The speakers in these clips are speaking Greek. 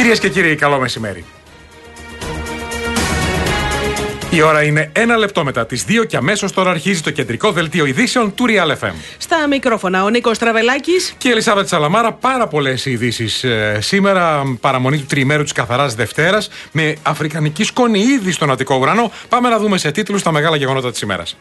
Κυρίες και κύριοι, καλό μεσημέρι. Η ώρα είναι 1 λεπτό μετά τις 2 και αμέσως τώρα αρχίζει το κεντρικό δελτίο ειδήσεων του Real FM. Στα μικρόφωνα ο Νίκος Τραβελάκης και η Ελισάβετ Σαλαμάρα. Πάρα πολλές ειδήσεις σήμερα. Παραμονή του τριημέρου της καθαράς Δευτέρας με αφρικανική σκόνη ήδη στον Αττικό ουρανό. Πάμε να δούμε σε τίτλους τα μεγάλα γεγονότα της ημέρας.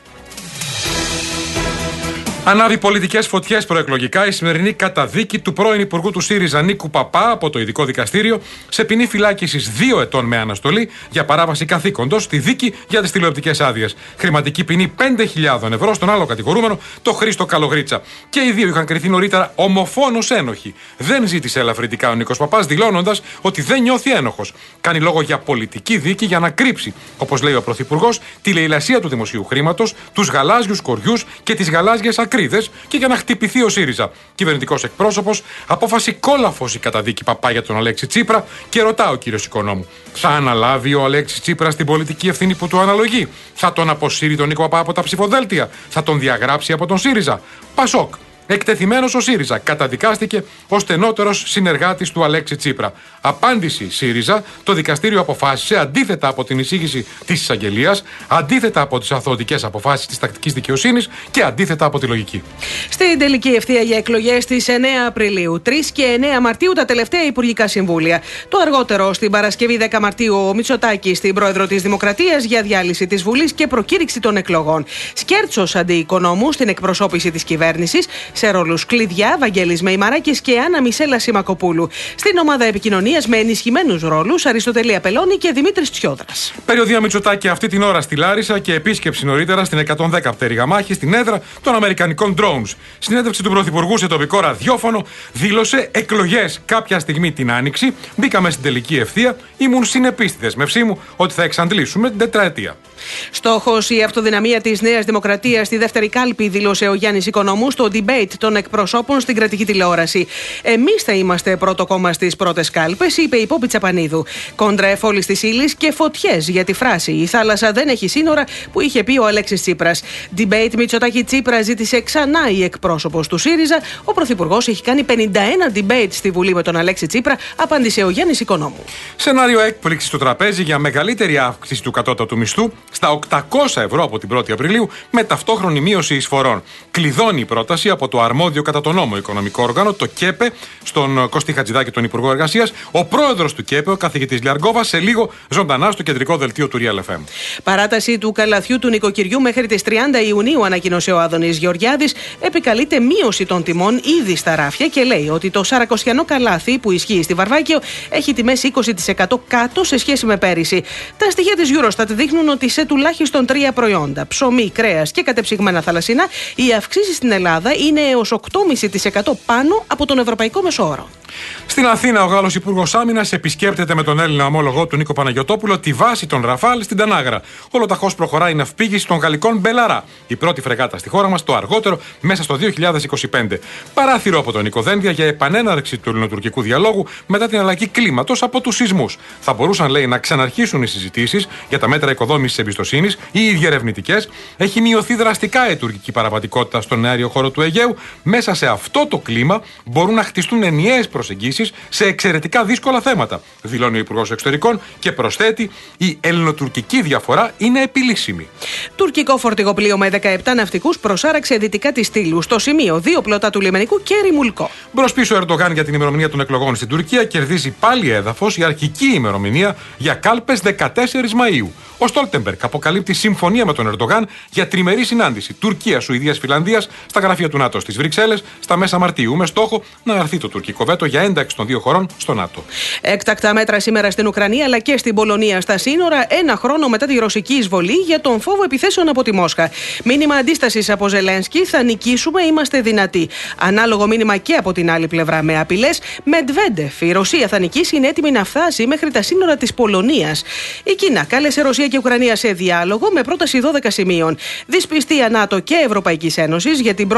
Ανάβει πολιτικές φωτιές προεκλογικά η σημερινή καταδίκη του πρώην Υπουργού του ΣΥΡΙΖΑ Νίκου Παπά από το Ειδικό Δικαστήριο σε ποινή φυλάκισης 2 ετών με αναστολή για παράβαση καθήκοντος στη δίκη για τις τηλεοπτικές άδειες. Χρηματική ποινή 5.000 ευρώ στον άλλο κατηγορούμενο, το Χρήστο Καλογρίτσα. Και οι δύο είχαν κριθεί νωρίτερα ομοφόνος ένοχοι. Δεν ζήτησε ελαφρυντικά ο Νίκος Παπάς, δηλώνοντας ότι δεν νιώθει ένοχος. Κάνει λόγο για πολιτική δίκη για να κρύψει, όπως λέει ο Πρωθυπουργός, τη λαιλασία του δημοσίου χρήματος, τους γαλάζιους κοριούς και τις γαλάζιες ακρίδες και για να χτυπηθεί ο ΣΥΡΙΖΑ. Κυβερνητικός εκπρόσωπος, απόφαση κόλαφος η καταδίκη Παπά για τον Αλέξη Τσίπρα και ρωτά ο κύριος Οικονόμου: θα αναλάβει ο Αλέξης Τσίπρας την πολιτική ευθύνη που του αναλογεί? Θα τον αποσύρει τον Νίκο Παπά από τα ψηφοδέλτια? Θα τον διαγράψει από τον ΣΥΡΙΖΑ? Πασόκ. Εκτεθειμένος ο ΣΥΡΙΖΑ καταδικάστηκε ως στενότερος συνεργάτης του Αλέξη Τσίπρα. Απάντηση ΣΥΡΙΖΑ: το δικαστήριο αποφάσισε αντίθετα από την εισήγηση της εισαγγελίας, αντίθετα από τις αθωωτικές αποφάσεις της τακτικής δικαιοσύνης και αντίθετα από τη λογική. Στην τελική ευθεία για εκλογές στις 9 Απριλίου, 3 και 9 Μαρτίου τα τελευταία υπουργικά συμβούλια. Το αργότερο στην Παρασκευή 10 Μαρτίου ο Μητσοτάκης στην πρόεδρο της Δημοκρατίας για διάλυση της Βουλής και προκήρυξη των εκλογών. Σκέρτσος αντί Οικονόμου στην εκπροσώπηση της κυβέρνησης. Σε ρόλους κλειδιά, Βαγγέλης Μεϊμαράκης και Άννα Μισέλα Σιμακοπούλου. Στην ομάδα επικοινωνίας με ενισχυμένους ρόλους, Αριστοτέλη Απελώνη και Δημήτρης Τσιόδρας. Περιοδία Μητσοτάκη αυτή την ώρα στη Λάρισα και επίσκεψη νωρίτερα στην 110 πτέρυγα μάχη στην έδρα των Αμερικανικών drones. Συνέντευξη του Πρωθυπουργού σε τοπικό ραδιόφωνο δήλωσε εκλογές κάποια στιγμή την Άνοιξη. Μπήκαμε στην τελική ευθεία. Ήμουν συνεπής στη δεσμευσή μου ότι θα εξαντλήσουμε την τετραετία. Στόχος η αυτοδυναμία της Νέας Δημοκρατίας στη δεύτερη κάλπη, δήλωσε ο Γιάννης Οικονόμου στο debate των εκπροσώπων στην κρατική τηλεόραση. Εμείς θα είμαστε πρώτο κόμμα στις πρώτες κάλπες, είπε η Πόπη Τσαπανίδου. Κόντρα εφόλης της ύλης και φωτιές για τη φράση «Η θάλασσα δεν έχει σύνορα» που είχε πει ο Αλέξης Τσίπρας. Debate Μητσοτάκη Τσίπρα ζήτησε ξανά η εκπρόσωπος του ΣΥΡΙΖΑ. Ο Πρωθυπουργός έχει κάνει 51 debate στη Βουλή με τον Αλέξη Τσίπρα, απάντησε ο Γιάννης Οικονόμου. Σενάριο έκπληξη στο τραπέζι για μεγαλύτερη αύξηση του κατώτατου μισθού στα 800 ευρώ από την 1η Απριλίου με ταυτόχρονη μείωση εισφορών. Κλειδώνει η πρόταση από το αρμόδιο κατά τον νόμο οικονομικό όργανο, το ΚΕΠΕ, στον Κωστή Χατζηδάκη, τον Υπουργό Εργασίας. Ο πρόεδρος του ΚΕΠΕ, ο καθηγητής Λιαργκόβας, σε λίγο ζωντανά στο κεντρικό δελτίο του Real FM. Παράταση του καλαθιού του νοικοκυριού μέχρι τις 30 Ιουνίου, ανακοίνωσε ο Άδωνης Γεωργιάδης. Επικαλείται μείωση των τιμών ήδη στα ράφια και λέει ότι το σαρακοσιανό καλάθι που ισχύει στη Βαρβάκιο έχει τιμές 20% κάτω σε σχέση με πέρυσι. Τα στοιχεία της Eurostat δείχνουν ότι σε τουλάχιστον 3 προϊόντα, ψωμί, κρέας και κατεψυγμένα θαλασσινά, οι αυξήσεις στην Ελλάδα είναι έως 8,5% πάνω από τον ευρωπαϊκό μεσόωρο. Στην Αθήνα, ο Γάλλος Υπουργός Άμυνας επισκέπτεται με τον Έλληνα ομόλογό του Νίκο Παναγιωτόπουλο τη βάση των Ραφάλ στην Τανάγρα. Ολοταχώς προχωράει η ναυπήγηση των γαλλικών Μπελαρά, η πρώτη φρεγάτα στη χώρα μας, το αργότερο μέσα στο 2025. Παράθυρο από τον Νίκο Δένδια για επανέναρξη του ελληνοτουρκικού διαλόγου μετά την αλλαγή κλίματος από τους σεισμούς. Θα μπορούσαν, λέει, να ξαναρχίσουν οι συζητήσεις για τα μέτρα οικοδόμησης εμπιστοσύνης ή οι διερευνητικές. Έχει μειωθεί δραστικά η τουρκική παραβατικότητα στον αέριο χώρο του Αιγαίου. Μέσα σε αυτό το κλίμα μπορούν να χτιστούν ενιαίες προσεγγίσεις σε εξαιρετικά δύσκολα θέματα, δηλώνει ο Υπουργός Εξωτερικών και προσθέτει: η ελληνοτουρκική διαφορά είναι επιλύσιμη. Τουρκικό φορτηγοπλοίο με 17 ναυτικούς προσάραξε δυτικά της Στήλου, στο σημείο 2 πλωτά του λιμενικού και Ρημουλκό. Μπρος πίσω ο Ερντογάν για την ημερομηνία των εκλογών στην Τουρκία κερδίζει πάλι έδαφος η αρχική ημερομηνία για κάλπες 14 Μαΐου. Ο Στόλτεμπεργκ αποκαλύπτει συμφωνία με τον Ερντογάν για τριμερή συνάντηση Τουρκίας, Σουηδίας, Φιλανδίας στα γραφεία του ΝΑΤΟ στις Βρυξέλλες στα μέσα Μαρτίου, με στόχο να αρθεί το τουρκικό βέτο για ένταξη των 2 χωρών στο ΝΑΤΟ. Έκτακτα μέτρα σήμερα στην Ουκρανία αλλά και στην Πολωνία στα σύνορα, ένα χρόνο μετά τη ρωσική εισβολή για τον φόβο επιθέσεων από τη Μόσχα. Μήνυμα αντίστασης από Ζελένσκι: θα νικήσουμε, είμαστε δυνατοί. Ανάλογο μήνυμα και από την άλλη πλευρά με απειλές. Μετβέντεφ: η Ρωσία θα νικήσει, είναι έτοιμη να φτάσει μέχρι τα σύνορα της Πολωνίας. Η Κίνα κάλεσε Ρωσία και Ουκρανία σε διάλογο με πρόταση 12 σημείων. Δυσπιστία ΝΑΤΟ και Ευρωπαϊκής Ένωσης για την πρόταση του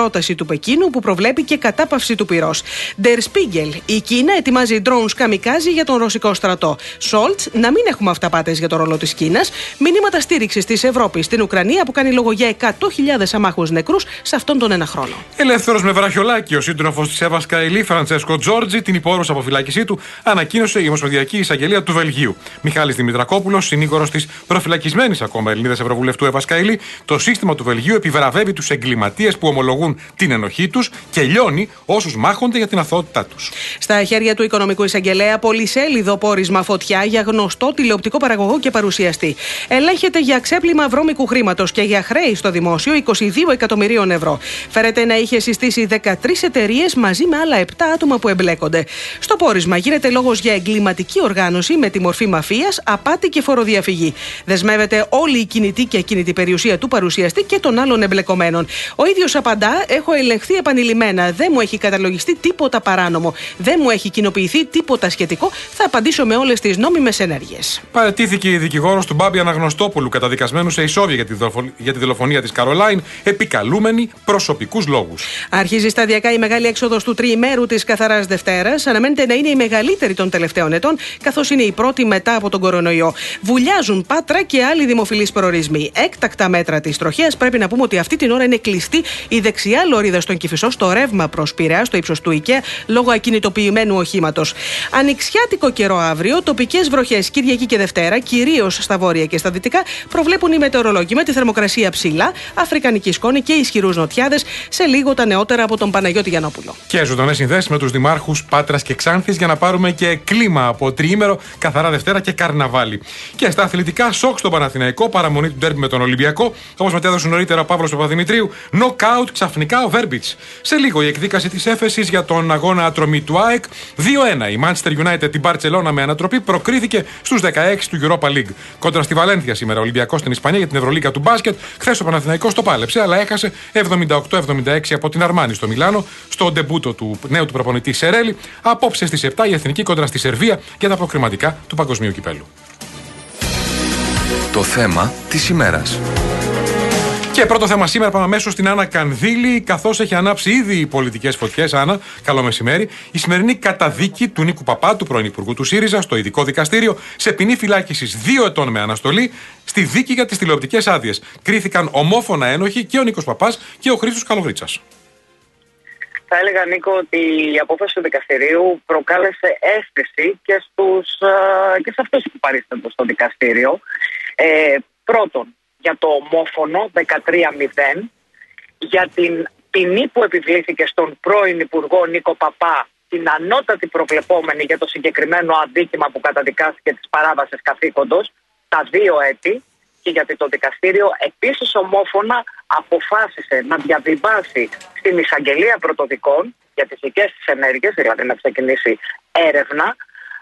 Πεκίνου που προβλέπει και κατάπαυση του πυρός. Der Spiegel. Η Κίνα ετοιμάζει drones καμικάζι για τον ρωσικό στρατό. Σόλτς. Να μην έχουμε αυταπάτες για το ρόλο της Κίνας. Μηνύματα στήριξης της Ευρώπης στην Ουκρανία που κάνει λόγο για 100.000 αμάχους νεκρούς σε αυτόν τον ένα χρόνο. Ελεύθερος με βραχιολάκι, ο σύντροφος της Εύας Καηλή, Φραντσέσκο Τζόρτζι, την υπόρρουσα αποφυλάκησή του, ανακοίνωσε η Ομοσπονδιακή Εισαγγελία του Βελγίου. Μιχάλης Δημητρακόπουλος, συνήγορος της προφυλακισμένης ακόμα Ελληνίδας Ευρωβουλευτού Εύας Καηλή, το σύστημα του Βελγίου επιβραβεύει τους εγκληματίες που ομολογούν την ενοχή τους και λιώνει όσους μάχονται για την αθωότητά τους. Στα χέρια του οικονομικού εισαγγελέα, πολυσέλιδο πόρισμα φωτιά για γνωστό τηλεοπτικό παραγωγό και παρουσιαστή. Ελέγχεται για ξέπλυμα βρώμικου χρήματος και για χρέη στο δημόσιο 22 εκατομμυρίων ευρώ. Φέρεται να είχε συστήσει 13 εταιρείες μαζί με άλλα 7 άτομα που εμπλέκονται. Στο πόρισμα γίνεται λόγος για εγκληματική οργάνωση με τη μορφή μαφίας, απάτη και φοροδιαφυγή. Δεσμεύεται όλη η κινητή και ακίνητη περιουσία του παρουσιαστή και των άλλων εμπλεκομένων. Ο ίδιος απαντά: έχω ελεγχθεί επανειλημμένα. Δεν μου έχει καταλογιστεί τίποτα παράνομο. Δεν μου έχει κοινοποιηθεί τίποτα σχετικό. Θα απαντήσω με όλες τις νόμιμες ενέργειες. Παραιτήθηκε η δικηγόρος του Μπάμπη Αναγνωστόπουλου, καταδικασμένου σε ισόβια για τη δολοφονία της Καρολάιν, επικαλούμενη προσωπικούς λόγους. Αρχίζει σταδιακά η μεγάλη έξοδος του τριημέρου της Καθαράς Δευτέρας. Αναμένεται να είναι η μεγαλύτερη των τελευταίων ετών, καθώς είναι η πρώτη μετά από τον κορονοϊό. Βουλιάζουν Πάτρα και άλλοι δημοφιλείς προορισμοί. Έκτακτα μέτρα της τροχέας. Πρέπει να πούμε ότι αυτή την ώρα είναι κλειστή η δεξιά λωρίδα στον Κηφισό, στο ρεύμα προς Πειραιά, στο ύψος του ΙΚΕΑ, λόγω ακινητοποιημένου οχήματος. Ανοιξιάτικο καιρό αύριο, τοπικές βροχές Κυριακή και Δευτέρα, κυρίως στα βόρεια και στα δυτικά, προβλέπουν οι μετεωρολόγοι με τη θερμοκρασία ψηλά, αφρικανική σκόνη και ισχυρούς νοτιάδες. Σε λίγο τα νεότερα από τον Παναγιώτη Γιαννόπουλο. Και ζωντανές συνδέσεις με τους δημάρχους Πάτρας και Ξάνθης για να πάρουμε και κλίμα από τριήμερο, Καθαρά Δευτέρα και Καρναβάλι. Και στα αθλητικά, σοκ στον Παναθηναϊκό, παραμονή του ντέρμπι με τον Ολυμπιακό, όπως μετέδωσε νωρίτερα ο Παύλος Παπαδημητρίου, νοκάουτ ξαφνικά ο Βέρμπιτς. Σε λίγο η εκδίκαση της έφεσης για τον αγώνα ατρωμή του ΑΕΚ. 2-1. Η Manchester United την Μπαρτσελώνα με ανατροπή προκρίθηκε στους 16 του Europa League. Κόντρα στη Βαλένθια σήμερα ο Ολυμπιακός στην Ισπανία για την Ευρωλίγκα του μπάσκετ. Χθες ο Παναθηναϊκός το πάλεψε, αλλά έχασε 78-76 από την Αρμάνι στο Μιλάνο, στο ντεμπούτο του νέου του προπονητή Σερέλη. Απόψε στις 7 η Εθνική κόντρα στη Σερβία για τα προκριματικά του Παγκοσμίου Κυπέλλου. Το θέμα της ημέρας. Και πρώτο θέμα σήμερα, πάμε αμέσως στην Άννα Κανδύλη, καθώς έχει ανάψει ήδη οι πολιτικές φωτιές. Άννα, καλό μεσημέρι. Η σημερινή καταδίκη του Νίκου Παπά, του πρώην Υπουργού του ΣΥΡΙΖΑ, στο ειδικό δικαστήριο, σε ποινή φυλάκισης 2 ετών με αναστολή, στη δίκη για τις τηλεοπτικές άδειες. Κρίθηκαν ομόφωνα ένοχοι και ο Νίκος Παπάς και ο Χρήστος Καλογρίτσας. Θα έλεγα, Νίκο, ότι η απόφαση του δικαστηρίου προκάλεσε αίσθηση και σε αυτούς που παρίστανται στο δικαστήριο. Πρώτον, για το ομόφωνο 13-0, για την ποινή που επιβλήθηκε στον πρώην Υπουργό Νίκο Παπά, την ανώτατη προβλεπόμενη για το συγκεκριμένο αδίκημα που καταδικάστηκε της παράβασης καθήκοντος, τα 2 έτη, και γιατί το δικαστήριο επίσης ομόφωνα αποφάσισε να διαβιβάσει στην Εισαγγελία Πρωτοδικών για τις δικές της ενέργειες, δηλαδή να ξεκινήσει έρευνα,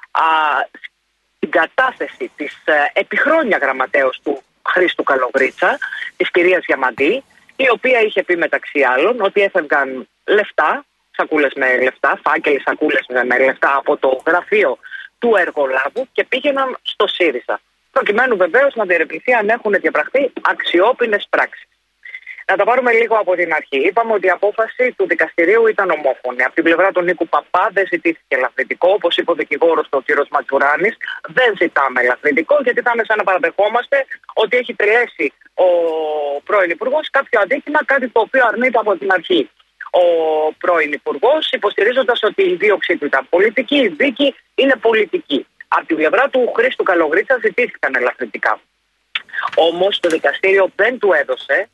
την κατάθεση της επιχρόνια γραμματέως του Χρήστου Καλογρίτσα, της κυρίας Διαμαντή, η οποία είχε πει μεταξύ άλλων ότι έφευγαν λεφτά, σακούλες με λεφτά, φάκελοι σακούλες με λεφτά από το γραφείο του εργολάβου και πήγαιναν στο ΣΥΡΙΖΑ. Προκειμένου βεβαίως να διερευνηθεί αν έχουν διαπραχθεί αξιόπινες πράξεις. Να τα πάρουμε λίγο από την αρχή. Είπαμε ότι η απόφαση του δικαστηρίου ήταν ομόφωνη. Από την πλευρά του Νίκου Παπά δεν ζητήθηκε ελαφρυντικό. Όπως είπε ο δικηγόρος του, ο κ. Ματσουράνης, δεν ζητάμε ελαφρυντικό, γιατί ήταν σαν να παραδεχόμαστε ότι έχει τελέσει ο πρώην Υπουργός κάποιο αδίκημα, κάτι το οποίο αρνείται από την αρχή ο πρώην Υπουργός, υποστηρίζοντας ότι η δίωξή του ήταν πολιτική, η δίκη είναι πολιτική. Από την πλευρά του Χρήστου Καλογρίτσα ζητήθηκαν ελαφρυντικά. Όμως το δικαστήριο δεν του έδωσε,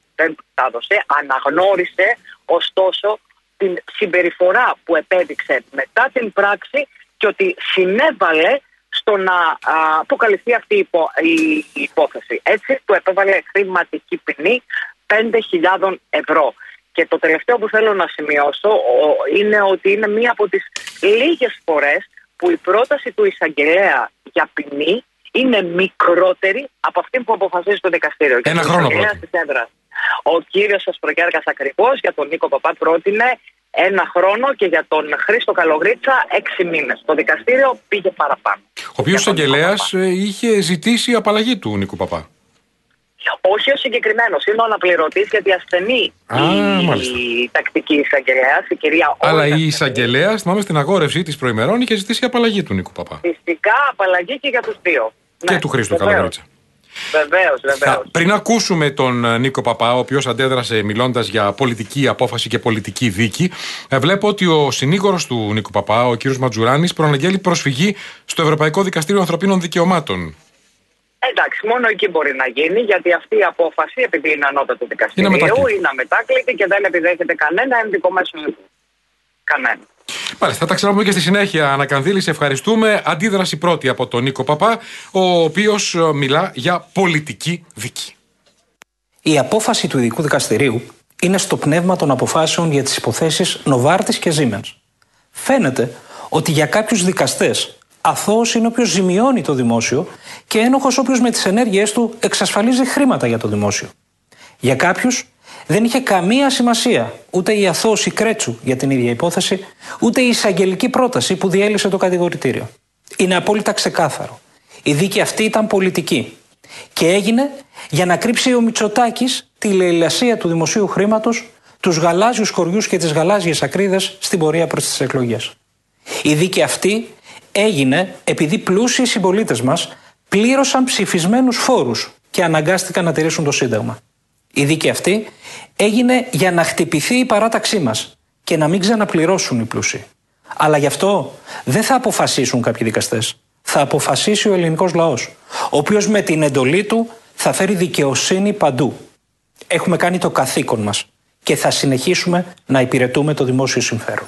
αναγνώρισε ωστόσο την συμπεριφορά που επέδειξε μετά την πράξη και ότι συνέβαλε στο να αποκαλυφθεί αυτή η υπόθεση. Έτσι του επέβαλε χρηματική ποινή 5.000 ευρώ. Και το τελευταίο που θέλω να σημειώσω είναι ότι είναι μία από τις λίγες φορές που η πρόταση του εισαγγελέα για ποινή είναι μικρότερη από αυτή που αποφασίζει το δικαστήριο. Ένα χρόνο πρώτα. Ο κύριος Ασπρογιάργας ακριβώς για τον Νίκο Παπά πρότεινε 1 χρόνο και για τον Χρήστο Καλογρίτσα 6 μήνες. Το δικαστήριο πήγε παραπάνω. Ο οποίος εισαγγελέας είχε ζητήσει απαλλαγή του Νίκου Παπά. Όχι ο συγκεκριμένος, είναι ο αναπληρωτής, γιατί ασθενεί η τακτική εισαγγελέας, η κυρία Όλγα. Αλλά η εισαγγελέας, θυμάμαι στην αγόρευση της προημερών, είχε ζητήσει απαλλαγή του Νίκου Παπά. Φυσικά απαλλαγή και για τους δύο. Και του Χρήστου Καλογρίτσα. Βεβαίως. Πριν ακούσουμε τον Νίκο Παπά, ο οποίος αντέδρασε μιλώντας για πολιτική απόφαση και πολιτική δίκη, βλέπω ότι ο συνήγορος του Νίκου Παπά, ο κύριος Ματζουράνης, προαναγγέλει προσφυγή στο Ευρωπαϊκό Δικαστήριο Ανθρωπίνων Δικαιωμάτων. Εντάξει, μόνο εκεί μπορεί να γίνει, γιατί αυτή η απόφαση, επειδή είναι ανώτατο δικαστήριο, είναι αμετάκλητη και δεν επιδέχεται κανένα ενδικό μέσο. Κανένα. Μάλιστα, θα τα ξαναπούμε και στη συνέχεια. Ανακανδύλη, σε ευχαριστούμε. Αντίδραση πρώτη από τον Νίκο Παπά, ο οποίος μιλά για πολιτική δίκη. Η απόφαση του ειδικού δικαστηρίου είναι στο πνεύμα των αποφάσεων για τις υποθέσεις Νοβάρτης και Siemens. Φαίνεται ότι για κάποιους δικαστές αθώος είναι όποιος ζημιώνει το δημόσιο και ένοχος όποιος με τις ενέργειές του εξασφαλίζει χρήματα για το δημόσιο. Για κάποιους δεν είχε καμία σημασία ούτε η αθώωση Κρέτσου για την ίδια υπόθεση, ούτε η εισαγγελική πρόταση που διέλυσε το κατηγορητήριο. Είναι απόλυτα ξεκάθαρο. Η δίκη αυτή ήταν πολιτική και έγινε για να κρύψει ο Μητσοτάκης τη λαιλασία του δημοσίου χρήματος, τους γαλάζιους χωριούς και τις γαλάζιες ακρίδες στην πορεία προς τις εκλογές. Η δίκη αυτή έγινε επειδή πλούσιοι συμπολίτες μας πλήρωσαν ψηφισμένους φόρους και αναγκάστηκαν να τηρήσουν το Σύνταγμα. Η δίκη αυτή έγινε για να χτυπηθεί η παράταξή μας και να μην ξαναπληρώσουν οι πλούσιοι. Αλλά γι' αυτό δεν θα αποφασίσουν κάποιοι δικαστές. Θα αποφασίσει ο ελληνικός λαός, ο οποίος με την εντολή του θα φέρει δικαιοσύνη παντού. Έχουμε κάνει το καθήκον μας και θα συνεχίσουμε να υπηρετούμε το δημόσιο συμφέρον.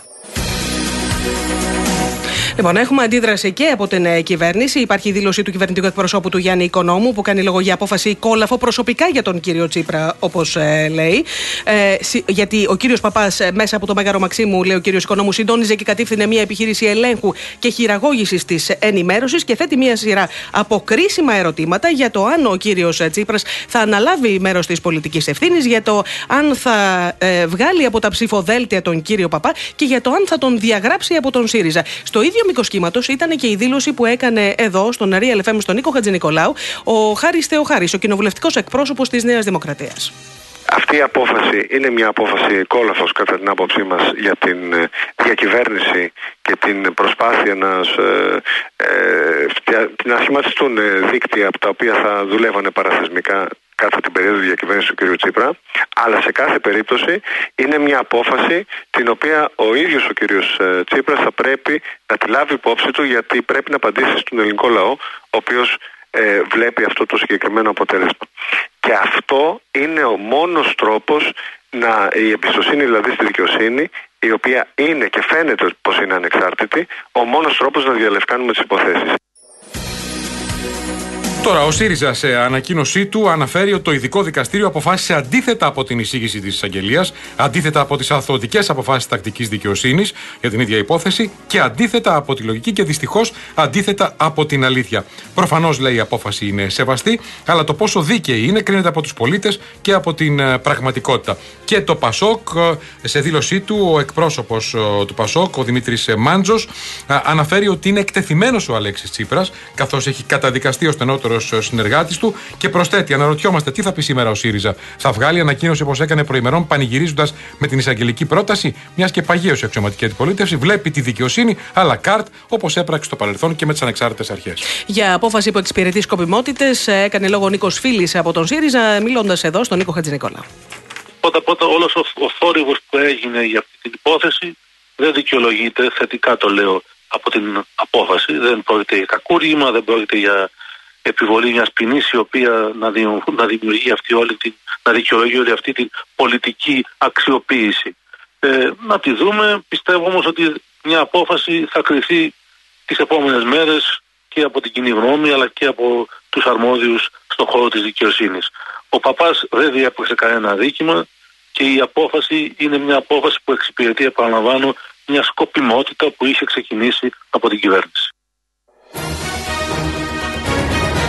Λοιπόν, έχουμε αντίδραση και από την κυβέρνηση. Υπάρχει η δήλωση του κυβερνητικού εκπροσώπου του Γιάννη Οικονόμου, που κάνει λόγο για απόφαση κόλαφο προσωπικά για τον κύριο Τσίπρα, όπως λέει. Γιατί ο κύριος Παπάς, μέσα από το Μέγαρο Μαξίμου, λέει ο κύριος Οικονόμου, συντόνιζε και κατήφθηνε μια επιχείρηση ελέγχου και χειραγώγησης της ενημέρωσης και θέτει μια σειρά από κρίσιμα ερωτήματα για το αν ο κύριος Τσίπρας θα αναλάβει μέρος της πολιτικής ευθύνης, για το αν θα βγάλει από τα ψηφοδέλτια τον κύριο Παπά και για το αν θα τον διαγράψει από τον ΣΥΡΙΖΑ. Στο ίδιο μήκος κύματος ήταν και η δήλωση που έκανε εδώ στον Real FM στον Νίκο Χατζηνικολάου ο Χάρης Θεοχάρης, ο κοινοβουλευτικός εκπρόσωπος της Νέας Δημοκρατίας. Αυτή η απόφαση είναι μια απόφαση κόλαφος κατά την άποψή μας για την διακυβέρνηση και την προσπάθεια να σχηματιστούν δίκτυα από τα οποία θα δουλεύανε παραθεσμικά κατά την περίοδο διακυβέρνησης του κ. Τσίπρα, αλλά σε κάθε περίπτωση είναι μια απόφαση την οποία ο ίδιος ο κ. Τσίπρας θα πρέπει να τη λάβει υπόψη του, γιατί πρέπει να απαντήσει στον ελληνικό λαό, ο οποίος βλέπει αυτό το συγκεκριμένο αποτέλεσμα. Και αυτό είναι ο μόνος τρόπος, η εμπιστοσύνη δηλαδή στη δικαιοσύνη, η οποία είναι και φαίνεται πως είναι ανεξάρτητη, ο μόνος τρόπος να διαλευκάνουμε τις υποθέσεις. Τώρα, ο ΣΥΡΙΖΑ σε ανακοίνωσή του αναφέρει ότι το ειδικό δικαστήριο αποφάσισε αντίθετα από την εισήγηση της εισαγγελίας, αντίθετα από τις αθωωτικές αποφάσεις τακτικής δικαιοσύνης για την ίδια υπόθεση και αντίθετα από τη λογική και δυστυχώς αντίθετα από την αλήθεια. Προφανώς, λέει, η απόφαση είναι σεβαστή, αλλά το πόσο δίκαιη είναι κρίνεται από τους πολίτες και από την πραγματικότητα. Και το ΠΑΣΟΚ, σε δήλωσή του, ο εκπρόσωπος του ΠΑΣΟΚ, ο Δημήτρης Μάντζος, αναφέρει ότι είναι εκτεθειμένος ο Αλέξης Τσίπρας, καθώς έχει καταδικαστεί ο στενότερος συνεργάτης του, και προσθέτει: αναρωτιόμαστε τι θα πει σήμερα ο ΣΥΡΙΖΑ. Θα βγάλει ανακοίνωση όπως έκανε προημερών, πανηγυρίζοντας με την εισαγγελική πρόταση, μιας και παγίωσε η αξιωματική αντιπολίτευση βλέπει τη δικαιοσύνη à la carte, όπως έπραξε στο παρελθόν και με τις ανεξάρτητες αρχές. Για απόφαση που εξυπηρετεί σκοπιμότητες έκανε λόγο ο Νίκος Φίλης από τον ΣΥΡΙΖΑ, μιλώντας εδώ στον Νίκο Χατζηνικολάου. Πρώτα όλος ο θόρυβος που έγινε για αυτή την υπόθεση δεν δικαιολογείται, θετικά το λέω, από την απόφαση. Δεν πρόκειται για κακούργημα, δεν πρόκειται για επιβολή μιας ποινής η οποία να δημιουργεί να δικαιολογεί όλη αυτή την πολιτική αξιοποίηση. Να τη δούμε. Πιστεύω όμως ότι μια απόφαση θα κριθεί τις επόμενες μέρες και από την κοινή γνώμη, αλλά και από τους αρμόδιους στον χώρο της δικαιοσύνης. Ο Παπάς δεν διέπραξε κανένα αδίκημα και η απόφαση είναι μια απόφαση που εξυπηρετεί, επαναλαμβάνω, μια σκοπιμότητα που είχε ξεκινήσει από την κυβέρνηση.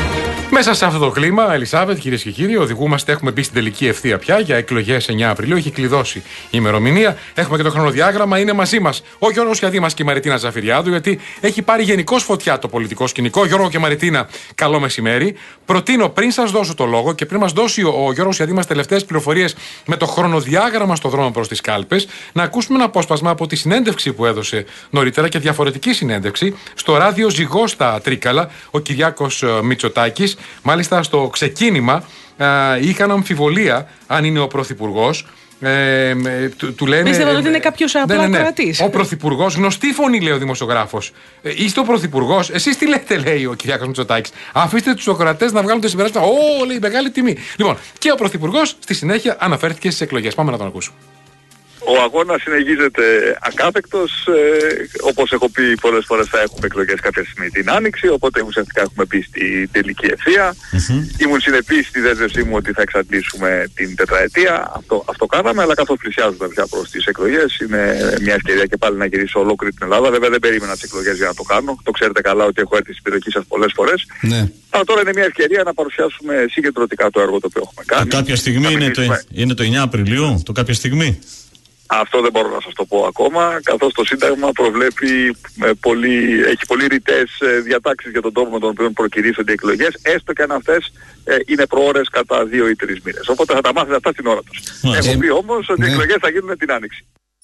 Μέσα σε αυτό το κλίμα, Ελισάβετ, κυρίες και κύριοι, οδηγούμαστε. Έχουμε μπει στην τελική ευθεία πια για εκλογές 9 Απριλίου. Έχει κλειδώσει η ημερομηνία. Έχουμε και το χρονοδιάγραμμα. Είναι μαζί μας ο Γιώργος Γιαδήμας και η Μαριτίνα Ζαφυριάδου, γιατί έχει πάρει γενικώς φωτιά το πολιτικό σκηνικό. Γιώργο και Μαριτίνα, καλό μεσημέρι. Προτείνω πριν σας δώσω το λόγο και πριν μας δώσει ο Γιώργος Γιαδήμας τελευταίες πληροφορίες με το χρονοδιάγραμμα στο δρόμο προς τις κάλπες, να ακούσουμε ένα απόσπασμα από τη συνέντευξη που έδωσε νωρίτερα και διαφορετική συνέντευξη στο ράδιο Ζυγό στα Τρίκαλα, ο Κυριάκος Μητσοτάκης. Μάλιστα στο ξεκίνημα είχαν αμφιβολία αν είναι ο Πρωθυπουργός. Του λένε. Πίστευα ότι είναι κάποιος απλά ακροατής. Ο Πρωθυπουργός, γνωστή φωνή, λέει ο δημοσιογράφος. Είστε ο Πρωθυπουργός, εσείς τι λέτε, λέει ο Κυριάκος Μητσοτάκης. Αφήστε τους ακροατές να βγάλουν τα συμπεράσματα. Λέει, μεγάλη τιμή. Λοιπόν, και ο Πρωθυπουργός στη συνέχεια αναφέρθηκε στις εκλογές. Πάμε να τον ακούσουμε. Ο αγώνας συνεχίζεται ακάθεκτος. Όπως έχω πει πολλές φορές, θα έχουμε εκλογές κάποια στιγμή την Άνοιξη, οπότε ουσιαστικά έχουμε πει στην τελική ευθεία. Ήμουν συνεπής στη δέσμευσή μου ότι θα εξαντλήσουμε την τετραετία. Αυτό κάναμε, αλλά καθώς πλησιάζουμε πια προς τις εκλογές, είναι μια ευκαιρία και πάλι να γυρίσω ολόκληρη την Ελλάδα. Βέβαια δεν περίμενα τις εκλογές για να το κάνω. Το ξέρετε καλά ότι έχω έρθει στην περιοχή σας πολλές φορές. Ναι. Αλλά τώρα είναι μια ευκαιρία να παρουσιάσουμε συγκεντρωτικά το έργο το οποίο έχουμε κάνει. Κάποια στιγμή είναι το 9 Απριλίου, το κάποια στιγμή. Αυτό δεν μπορώ να σας το πω ακόμα, καθώς το Σύνταγμα προβλέπει έχει πολύ ρητές διατάξεις για τον τρόπο με τον οποίο προκηρύσσονται οι εκλογές, έστω και αν αυτές είναι προώρες κατά 2 ή 3 μήνες. Οπότε θα τα μάθετε αυτά στην ώρα τους. Έχω πει όμως ότι οι εκλογές θα γίνουν την Άνοιξη.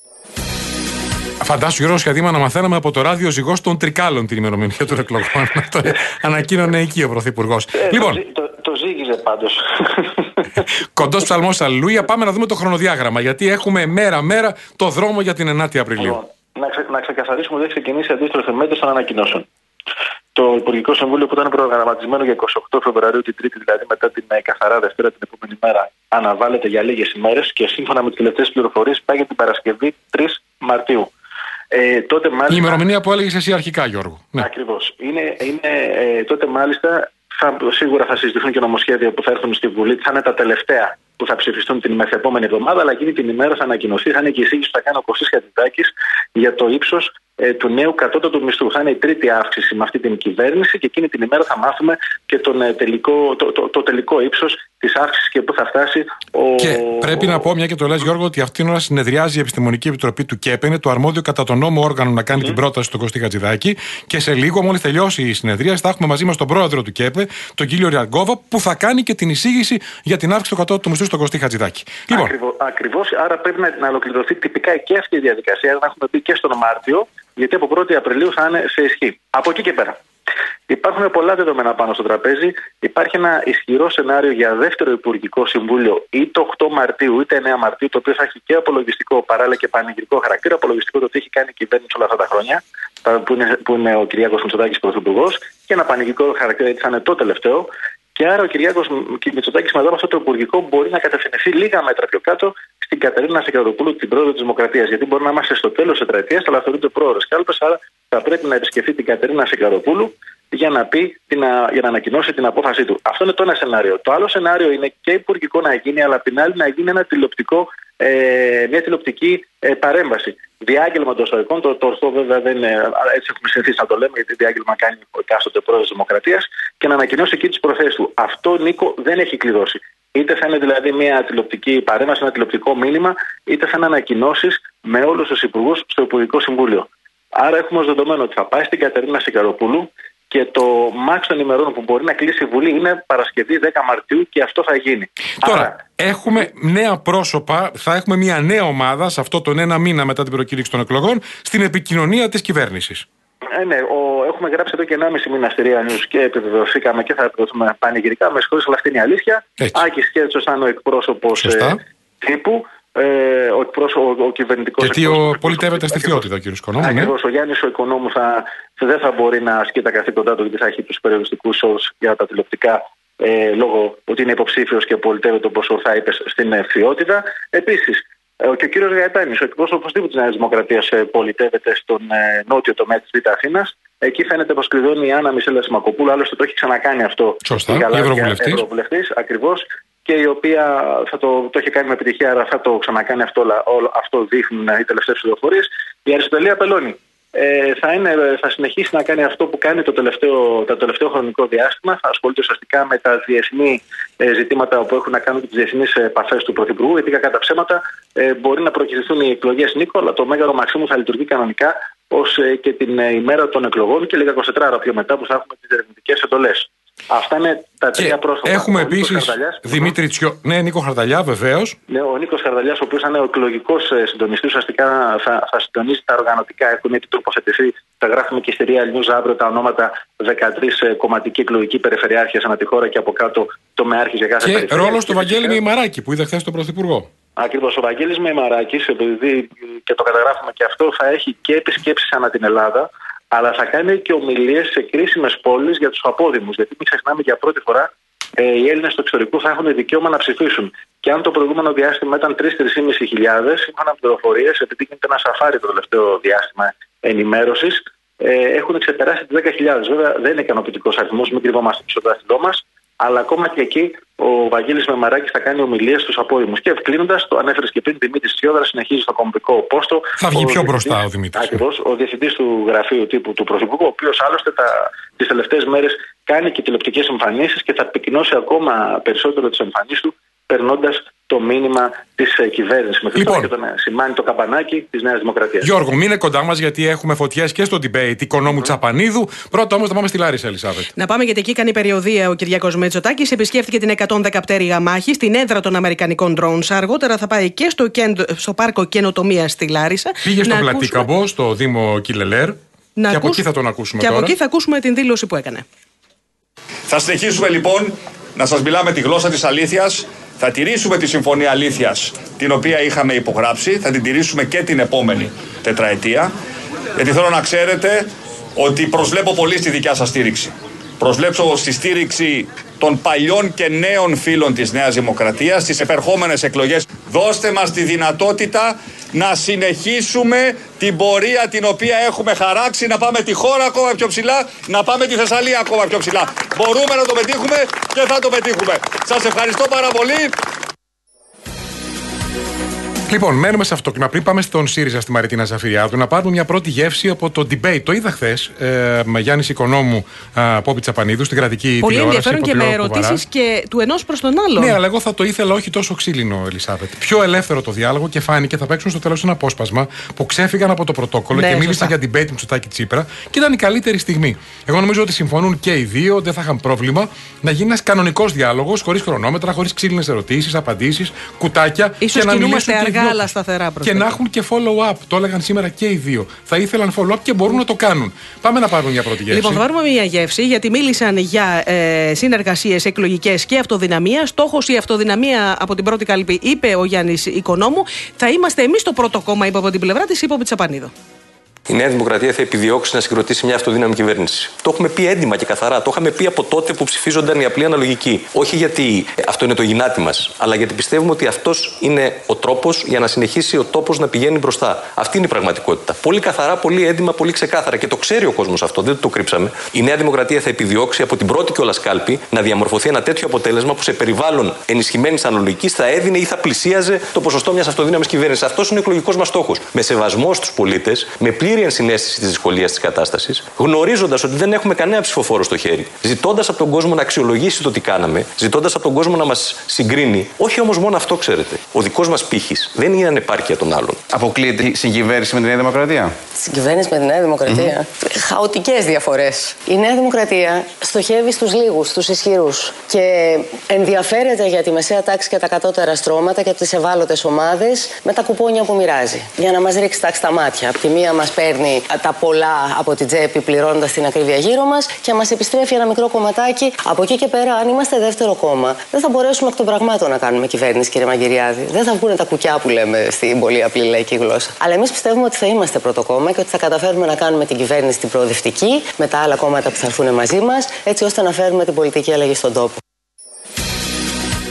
Φαντάσου, Γιώργο Σχαδήμα, να μαθαίναμε από το ράδιο Ζυγός των Τρικάλων την ημερομηνία των εκλογών. Το ανακοίνωνε εκεί ο Πρωθυπουργός. Λοιπόν, το ζήγιζε πάντως. Κοντός ψαλμός αλληλούια. Πάμε να δούμε το χρονοδιάγραμμα, γιατί έχουμε μέρα-μέρα το δρόμο για την 9η Απριλίου. Να ξεκαθαρίσουμε ότι έχει ξεκινήσει η αντίστροφη μέτρηση των ανακοινώσεων. Το Υπουργικό Συμβούλιο που ήταν προγραμματισμένο για 28 Φεβρουαρίου, την Τρίτη, δηλαδή μετά την καθαρά Δευτέρα, την επόμενη μέρα, αναβάλλεται για λίγες ημέρες και σύμφωνα με τις τελευταίες πληροφορίες πάει για την Παρασκευή 3 Μαρτίου. Τότε μάλιστα, η ημερομηνία που έλεγες εσύ αρχικά, Γιώργο. Ναι. Ακριβώς. Τότε μάλιστα σίγουρα θα συζητηθούν και νομοσχέδια που θα έρθουν στη Βουλή. Θα είναι τα τελευταία που θα ψηφιστούν την μεθεπόμενη εβδομάδα, αλλά εκείνη την ημέρα θα ανακοινωθεί, θα είναι και η εισήγηση που θα κάνει ο Κωστής Χατζηδάκης για το ύψος του νέου κατώτατου μισθού. Θα είναι η τρίτη αύξηση με αυτή την κυβέρνηση και εκείνη την ημέρα θα μάθουμε και το τελικό ύψος της αύξησης και πού θα φτάσει Και πρέπει να πω, μια και το λες, Γιώργο, ότι αυτήν την ώρα συνεδριάζει η Επιστημονική Επιτροπή του ΚΕΠ. Είναι το αρμόδιο κατά τον νόμο όργανο να κάνει την πρόταση στον Κωστή Χατζηδάκη. Και σε λίγο, μόλις τελειώσει η συνεδρία, θα έχουμε μαζί μας τον πρόεδρο του ΚΕΠ, τον κύριο Ριαγκόβα, που θα κάνει και την εισήγηση για την αύξηση του κατώτατου μισθού στον Κωστή Χατζηδάκη. Λοιπόν. Ακριβώς, άρα πρέπει να ολοκληρωθεί τυπικά και αυτή η διαδικασία, να έχουμε πει και στον Μάρτιο, γιατί από 1η Απριλίου θα είναι σε ισχύ. Από εκεί και πέρα. Υπάρχουν πολλά δεδομένα πάνω στο τραπέζι. Υπάρχει ένα ισχυρό σενάριο για δεύτερο Υπουργικό Συμβούλιο ή το 8 Μαρτίου είτε 9 Μαρτίου, το οποίο θα έχει και απολογιστικό παράλληλα και πανηγυρικό χαρακτήρα. Απολογιστικό το τι έχει κάνει η κυβέρνηση όλα αυτά τα χρόνια, που είναι ο Κυριάκος Μητσοτάκης Πρωθυπουργός, και ένα πανηγυρικό χαρακτήρα γιατί θα είναι το τελευταίο. Και άρα ο Κυριάκος Μητσοτάκης μετά από αυτό το Υπουργικό μπορεί να κατευθυνθεί λίγα μέτρα πιο κάτω στην Κατερίνα Σακελαροπούλου, την πρόεδρο της Δημοκρατίας. Γιατί μπορεί να είμαστε στο τέλος της τετραετίας, αλλά θεωρείται πρόεδρος κάλπες, άρα θα πρέπει να επισκεφθεί την Κατερίνα Σακελαροπούλου για να ανακοινώσει την απόφασή του. Αυτό είναι το ένα σενάριο. Το άλλο σενάριο είναι και υπουργικό να γίνει, αλλά απ' την άλλη να γίνει μια τηλεοπτική παρέμβαση. Διάγγελμα των ιστορικών, το ορθό βέβαια δεν είναι, έτσι έχουμε συνηθίσει να το λέμε, γιατί διάγγελμα κάνει ο εκάστοτε πρόεδρος της Δημοκρατίας, και να ανακοινώσει εκεί τις προθέσεις του. Αυτό, Νίκο, δεν έχει κλειδώσει. Είτε θα είναι δηλαδή μια τηλεοπτική παρέμβαση, ένα τηλεοπτικό μήνυμα, είτε θα είναι ανακοινώσεις με όλους τους υπουργούς στο Υπουργικό Συμβούλιο. Άρα έχουμε ως δεδομένο ότι θα πάει στην Κατερίνα Σακελαροπούλου και το μάξ των ημερών που μπορεί να κλείσει η Βουλή είναι Παρασκευή 10 Μαρτίου και αυτό θα γίνει. Τώρα, έχουμε νέα πρόσωπα, θα έχουμε μια νέα ομάδα σε αυτό τον ένα μήνα μετά την προκήρυξη των εκλογών στην επικοινωνία της κυβέρνησης. Ναι, έχουμε γράψει εδώ και 1,5 μήνα στη Ρία News και επιβεβαιωθήκαμε και θα επιβεβαιωθούμε πανηγυρικά. Με συγχωρείς, αλλά αυτή είναι η αλήθεια. Άκης Κέρτσος ήταν ο εκπρόσωπος τύπου. Ο κυβερνητικός. Γιατί πολιτεύεται στη θεότητα, κύριε Οικονόμου. Ακριβώς, ο Γιάννης ο Οικονόμου δεν θα μπορεί να ασκεί τα καθήκοντά του, γιατί θα έχει τους περιοριστικούς όρους για τα τηλεοπτικά, λόγω ότι είναι υποψήφιος και πολιτεύεται, όπως ορθά είπες, στην θεότητα. Επίσης, και ο κύριος Γαϊτάνης, ο εκπρόσωπος τύπου της Νέας Δημοκρατίας, πολιτεύεται στον νότιο τομέα της Β' Αθήνας. Εκεί φαίνεται πως κλειδώνει η Άννα Μισέλα Σιμακοπούλου, άλλωστε το έχει ξανακάνει αυτό. Σωστά, η Ευρωβουλευτής, ακριβώς. Και η οποία το έχει κάνει με επιτυχία, άρα θα το ξανακάνει αυτό δείχνουν οι τελευταίες πληροφορίες. Η Αριστοτελεία Πελώνη, θα συνεχίσει να κάνει αυτό που κάνει το τελευταίο χρονικό διάστημα. Θα ασχολείται ουσιαστικά με τα διεθνή ζητήματα που έχουν να κάνουν με τις διεθνείς επαφές του Πρωθυπουργού. Γιατί κατά ψέματα μπορεί να προκυριστούν οι εκλογές, Νίκο, αλλά το Μέγαρο Μαξίμου θα λειτουργεί κανονικά ως και την ημέρα των εκλογών και λίγα 24 ώρα πιο μετά που θα έχουμε τις ερευνητικές εντολές. Αυτά είναι τα τρία πρόσωπα. Έχουμε επίσης Δημήτρη Τσιό. Ναι, Νίκο Χαρδαλιά, βεβαίως. Ναι, ο Νίκος Χαρδαλιάς, ο οποίος είναι ο εκλογικός συντονιστής, ουσιαστικά θα συντονίσει τα οργανωτικά. Έχουν ήδη τοποθετηθεί. Θα γράφουμε και στη Real News αύριο τα ονόματα 13 κομματικοί εκλογικοί περιφερειάρχες ανά τη χώρα και από κάτω τομεάρχης για κάθε περιφέρεια. Και ρόλος του Βαγγέλη Μεϊμαράκη που είδε χθες τον Πρωθυπουργό. Ακριβώς. Ο Βαγγέλης Μεϊμαράκης, επειδή και το καταγράφουμε και αυτό, θα έχει και επισκέψεις ανά την Ελλάδα, αλλά θα κάνει και ομιλίες σε κρίσιμες πόλεις για τους απόδημους. Γιατί μην ξεχνάμε, για πρώτη φορά οι Έλληνες του εξωτερικού θα έχουν δικαίωμα να ψηφίσουν. Και αν το προηγούμενο διάστημα ήταν 3-3.500 χιλιάδες, σύμφωνα με πληροφορίες, επειδή γίνεται ένα σαφάρι το τελευταίο διάστημα ενημέρωσης, έχουν ξεπεράσει τις 10.000. Βέβαια δεν είναι ικανοποιητικός αριθμός, μην κρυβόμαστε πίσω το δάχτυλό μας. Αλλά ακόμα και εκεί ο Βαγγέλης Μεϊμαράκης θα κάνει ομιλίες στους απόδημους. Και κλείνοντας, το ανέφερες και πριν, Δημήτρης Τσιόδρας συνεχίζει στο κομβικό πόστο. Θα βγει πιο μπροστά ο Δημήτρης. Ακριβώς, ο διευθυντής του γραφείου τύπου του Πρωθυπουργού, ο οποίος άλλωστε τις τελευταίες μέρες κάνει και τηλεοπτικές εμφανίσεις και θα επικοινώσει ακόμα περισσότερο τις εμφανίσεις του, περνώντας το μήνυμα της κυβέρνησης. Λοιπόν, και τον σημάνει το καμπανάκι της Νέας Δημοκρατίας. Γιώργο, μείνε κοντά μας γιατί έχουμε φωτιές και στο debate οικονόμου Τσαπανίδου. Πρώτα όμως θα πάμε στη Λάρισα, Ελισάβετ. Να πάμε γιατί εκεί κάνει περιοδεία ο Κυριάκος Μητσοτάκης. Επισκέφθηκε την 110 πτέρυγα μάχη στην έδρα των Αμερικανικών drones. Αργότερα θα πάει και στο πάρκο καινοτομίας στη Λάρισα. Πήγε στο Πλατίκαμπο, στο Δήμο Κιλελέρ. Και από εκεί θα τον ακούσουμε τώρα. Και από εκεί θα ακούσουμε την δήλωση που έκανε. Θα συνεχίσουμε λοιπόν να σας μιλάμε τη γλώσσα της αλήθειας. Θα τηρήσουμε τη Συμφωνία Αλήθειας την οποία είχαμε υπογράψει. Θα την τηρήσουμε και την επόμενη τετραετία. Γιατί θέλω να ξέρετε ότι προσβλέπω πολύ στη δικιά σας στήριξη. Προσβλέψω στη στήριξη των παλιών και νέων φίλων της Νέας Δημοκρατίας στις επερχόμενες εκλογές. Δώστε μας τη δυνατότητα να συνεχίσουμε την πορεία την οποία έχουμε χαράξει, να πάμε τη χώρα ακόμα πιο ψηλά, να πάμε τη Θεσσαλία ακόμα πιο ψηλά. Μπορούμε να το πετύχουμε και θα το πετύχουμε. Σας ευχαριστώ πάρα πολύ. Λοιπόν, μένουμε σε αυτό και πριν πάμε στον ΣΥΡΙΖΑ στη Μαριτίνα Ζαφυριάδου να πάρουμε μια πρώτη γεύση από το debate. Το είδα χθες με Γιάννη Οικονόμου, Πόπη Τσαπανίδου στην κρατική πολύ τηλεόραση. Πολύ ενδιαφέρον και με ερωτήσεις και του ενός προς τον άλλον. Ναι, αλλά εγώ θα το ήθελα όχι τόσο ξύλινο, Ελισάβετ. Πιο ελεύθερο το διάλογο και φάνηκε θα παίξουν στο τέλος ένα απόσπασμα που ξέφυγαν από το πρωτόκολλο και μίλησαν για debate Μητσοτάκη Τσίπρα και ήταν η καλύτερη στιγμή. Εγώ νομίζω ότι συμφωνούν και οι δύο, δεν θα είχαν πρόβλημα να γίνει ένας κανονικός διάλογος, χωρίς χρονόμετρα, χωρίς ξύλινες ερωτήσεις, απαντήσεις, κουτάκια. Ίσως κινούμαστε αργά αλλά σταθερά προς και να έχουν και follow-up. Το έλεγαν σήμερα και οι δύο. Θα ήθελαν follow-up και μπορούν να το κάνουν. Πάμε να πάρουμε μια πρώτη γεύση. Λοιπόν, θα πάρουμε μια γεύση γιατί μίλησαν για συνεργασίες εκλογικές και αυτοδυναμία. Στόχος η αυτοδυναμία από την πρώτη κάλπη, είπε ο Γιάννης Οικονόμου. Θα είμαστε εμείς το πρώτο κόμμα, είπε από την πλευρά της, είπε ο Τσαπανίδου. Η Νέα Δημοκρατία θα επιδιώξει να συγκροτήσει μια αυτοδύναμη κυβέρνηση. Το έχουμε πει έντιμα και καθαρά. Το είχαμε πει από τότε που ψηφίζονταν οι απλοί αναλογικοί. Όχι γιατί αυτό είναι το γυνάτι μας, αλλά γιατί πιστεύουμε ότι αυτός είναι ο τρόπος για να συνεχίσει ο τόπος να πηγαίνει μπροστά. Αυτή είναι η πραγματικότητα. Πολύ καθαρά, πολύ έντιμα, πολύ ξεκάθαρα. Και το ξέρει ο κόσμος αυτό, δεν το κρύψαμε. Η Νέα Δημοκρατία θα επιδιώξει από την πρώτη κιόλας κάλπη να διαμορφωθεί ένα τέτοιο αποτέλεσμα που σε περιβάλλον ενισχυμένης αναλογικής θα έδινε ή θα πλησίαζε το ποσοστό μιας αυτοδύναμης κυβέρνησης. Αυτός είναι ο εκλογικός μας στόχος. Με σεβασμό στους πολίτες, με πλήρη ενσυναίσθηση της δυσκολίας της κατάστασης, γνωρίζοντας ότι δεν έχουμε κανένα ψηφοφόρο στο χέρι, ζητώντας από τον κόσμο να αξιολογήσει το τι κάναμε, ζητώντας από τον κόσμο να μας συγκρίνει. Όχι όμως μόνο αυτό, ξέρετε. Ο δικός μας πύχης δεν είναι ανεπάρκεια των άλλων. Αποκλείεται η συγκυβέρνηση με τη Νέα Δημοκρατία. Συγκυβέρνηση με τη Νέα Δημοκρατία. Χαοτικές διαφορές. Η Νέα Δημοκρατία στοχεύει στους λίγους, στους ισχυρούς. Και ενδιαφέρεται για τη μεσαία τάξη και τα κατώτερα στρώματα και τις ευάλωτες ομάδες με τα κουπόνια που μοιράζει. Για να μας ρίξει τάξη στα μάτια. Απ' τη μία μας παίρνει τα πολλά από την τσέπη πληρώνοντας την ακρίβεια γύρω μας και μας επιστρέφει ένα μικρό κομματάκι. Από εκεί και πέρα, αν είμαστε δεύτερο κόμμα, δεν θα μπορέσουμε εκ των πραγμάτων να κάνουμε κυβέρνηση, κύριε Μαγκυριάδη. Δεν θα βγουν τα κουκιά που λέμε στην πολύ απλή λαϊκή γλώσσα. Αλλά εμείς πιστεύουμε ότι θα είμαστε πρώτο κόμμα και ότι θα καταφέρουμε να κάνουμε την κυβέρνηση την προοδευτική με τα άλλα κόμματα που θα έρθουν μαζί μας, έτσι ώστε να φέρουμε την πολιτική αλλαγή στον τόπο.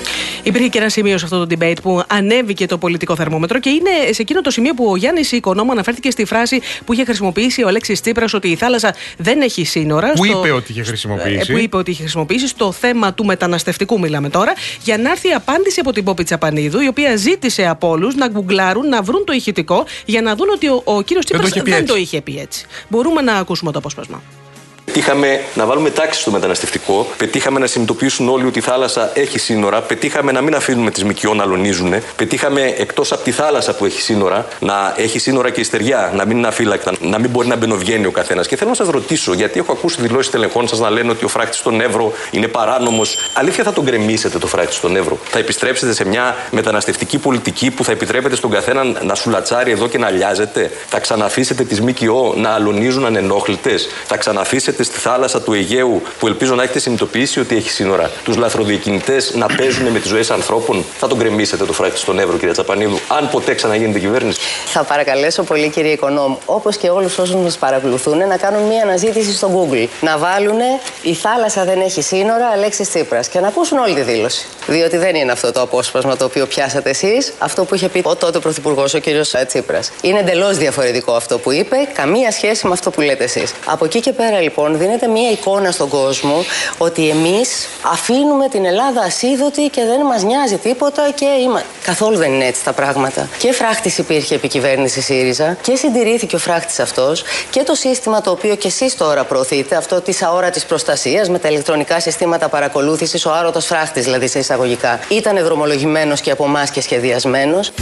Υπήρχε και ένα σημείο σε αυτό το debate που ανέβηκε το πολιτικό θερμόμετρο και είναι σε εκείνο το σημείο που ο Γιάννης Οικονόμου αναφέρθηκε στη φράση που είχε χρησιμοποιήσει ο Αλέξης Τσίπρας ότι η θάλασσα δεν έχει σύνορα. Που είπε ότι είχε χρησιμοποιήσει. Που είπε ότι είχε χρησιμοποιήσει στο θέμα του μεταναστευτικού, μιλάμε τώρα, για να έρθει απάντηση από την Πόπη Τσαπανίδου, η οποία ζήτησε από όλους να γκουγκλάρουν, να βρουν το ηχητικό για να δουν ότι ο κύριος Τσίπρας δεν το είχε πει έτσι. Μπορούμε να ακούσουμε το απόσπασμα. Πετύχαμε να βάλουμε τάξη στο μεταναστευτικό, πετύχαμε να συνειδητοποιήσουν όλοι ότι η θάλασσα έχει σύνορα, πετύχαμε να μην αφήνουμε τις ΜΚΟ να αλωνίζουν, πετύχαμε εκτός από τη θάλασσα που έχει σύνορα, να έχει σύνορα και η στεριά, να μην είναι αφύλακτα, να μην μπορεί να μπαινοβγαίνει ο καθένας. Και θέλω να σας ρωτήσω, γιατί έχω ακούσει δηλώσεις τελεχών σας να λένε ότι ο φράχτης στον Εύρο είναι παράνομος. Αλήθεια, θα τον γκρεμίσετε το φράχτη στον Εύρο? Θα επιστρέψετε σε μια μεταναστευτική πολιτική που θα επιτρέπετε στον καθένα να σουλατσάρει εδώ και να λιάζεται? Θα ξαναφήσετε τις ΜΚΟ να αλωνίζουν ανενόχλητες? Θα ξαναφήσετε στη θάλασσα του Αιγαίου, που ελπίζω να έχετε συνειδητοποιήσει ότι έχει σύνορα, τους λαθροδιακινητές να παίζουν με τις ζωές ανθρώπων? Θα τον γκρεμίσετε το φράχτη στον Εύρο, κυρία Τσαπανίδου, αν ποτέ ξαναγίνετε κυβέρνηση? Θα παρακαλέσω πολύ, κύριε Οικονόμου, όπως και όλους όσους μας παρακολουθούν, να κάνουν μία αναζήτηση στο Google. Να βάλουν «Η θάλασσα δεν έχει σύνορα, Αλέξης Τσίπρας» και να ακούσουν όλη τη δήλωση. Διότι δεν είναι αυτό το απόσπασμα το οποίο πιάσατε εσείς, αυτό που είχε πει ο τότε Πρωθυπουργός, ο κύριος Τσίπρας. Είναι εντελώς διαφορετικό αυτό που είπε, καμία σχέση με αυτό που λέτε εσείς. Από εκεί και πέρα, λοιπόν, δίνεται μία εικόνα στον κόσμο ότι εμείς αφήνουμε την Ελλάδα ασίδωτη και δεν μας νοιάζει τίποτα και καθόλου δεν είναι έτσι τα πράγματα. Και φράχτης υπήρχε επί κυβέρνηση ΣΥΡΙΖΑ και συντηρήθηκε ο φράχτης αυτός και το σύστημα το οποίο και εσείς τώρα προωθείτε, αυτό της αόρατης προστασίας με τα ηλεκτρονικά συστήματα παρακολούθησης, ο άρωτος φράχτης δηλαδή σε εισαγωγικά, ήταν δρομολογημένος και από εμάς και σχεδιασμένος.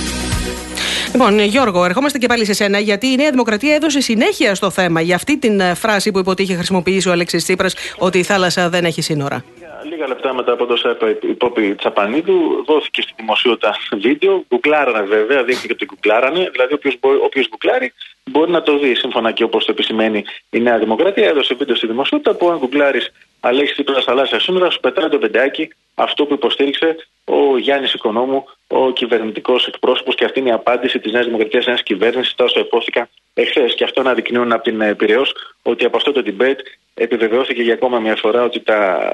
Λοιπόν, Γιώργο, ερχόμαστε και πάλι σε σένα, γιατί η Νέα Δημοκρατία έδωσε συνέχεια στο θέμα για αυτή την φράση που είπε ότι είχε χρησιμοποιήσει ο Αλέξης Τσίπρας, ότι η θάλασσα δεν έχει σύνορα. Λίγα λεπτά μετά από τόσα η Πόπη Τσαπανίδου, δόθηκε στη δημοσιότητα βίντεο. Γκουγκλάρανε βέβαια, δείχνει και ότι γκουγκλάρανε. Δηλαδή, όποιος γκουγκλάρει μπορεί να το δει. Σύμφωνα και όπως το επισημαίνει η Νέα Δημοκρατία, έδωσε βίντεο στη δημοσιότητα που, αν γκουγκλάρεις Αλέξη Τσίπρας θαλάσσια σύνορα, σου πετάει το πεντάκι αυτό που υποστήριξε ο Γιάννης Οικονόμου, ο κυβερνητικός εκπρόσωπος, και αυτή είναι η απάντηση της Νέας Δημοκρατίας, νέας κυβέρνησης. Τόσο υπόθηκα εχθές. Και αυτό αναδεικνύουν από την Πειραιώς ότι από αυτό το debate επιβεβαιώθηκε για ακόμα μια φορά ότι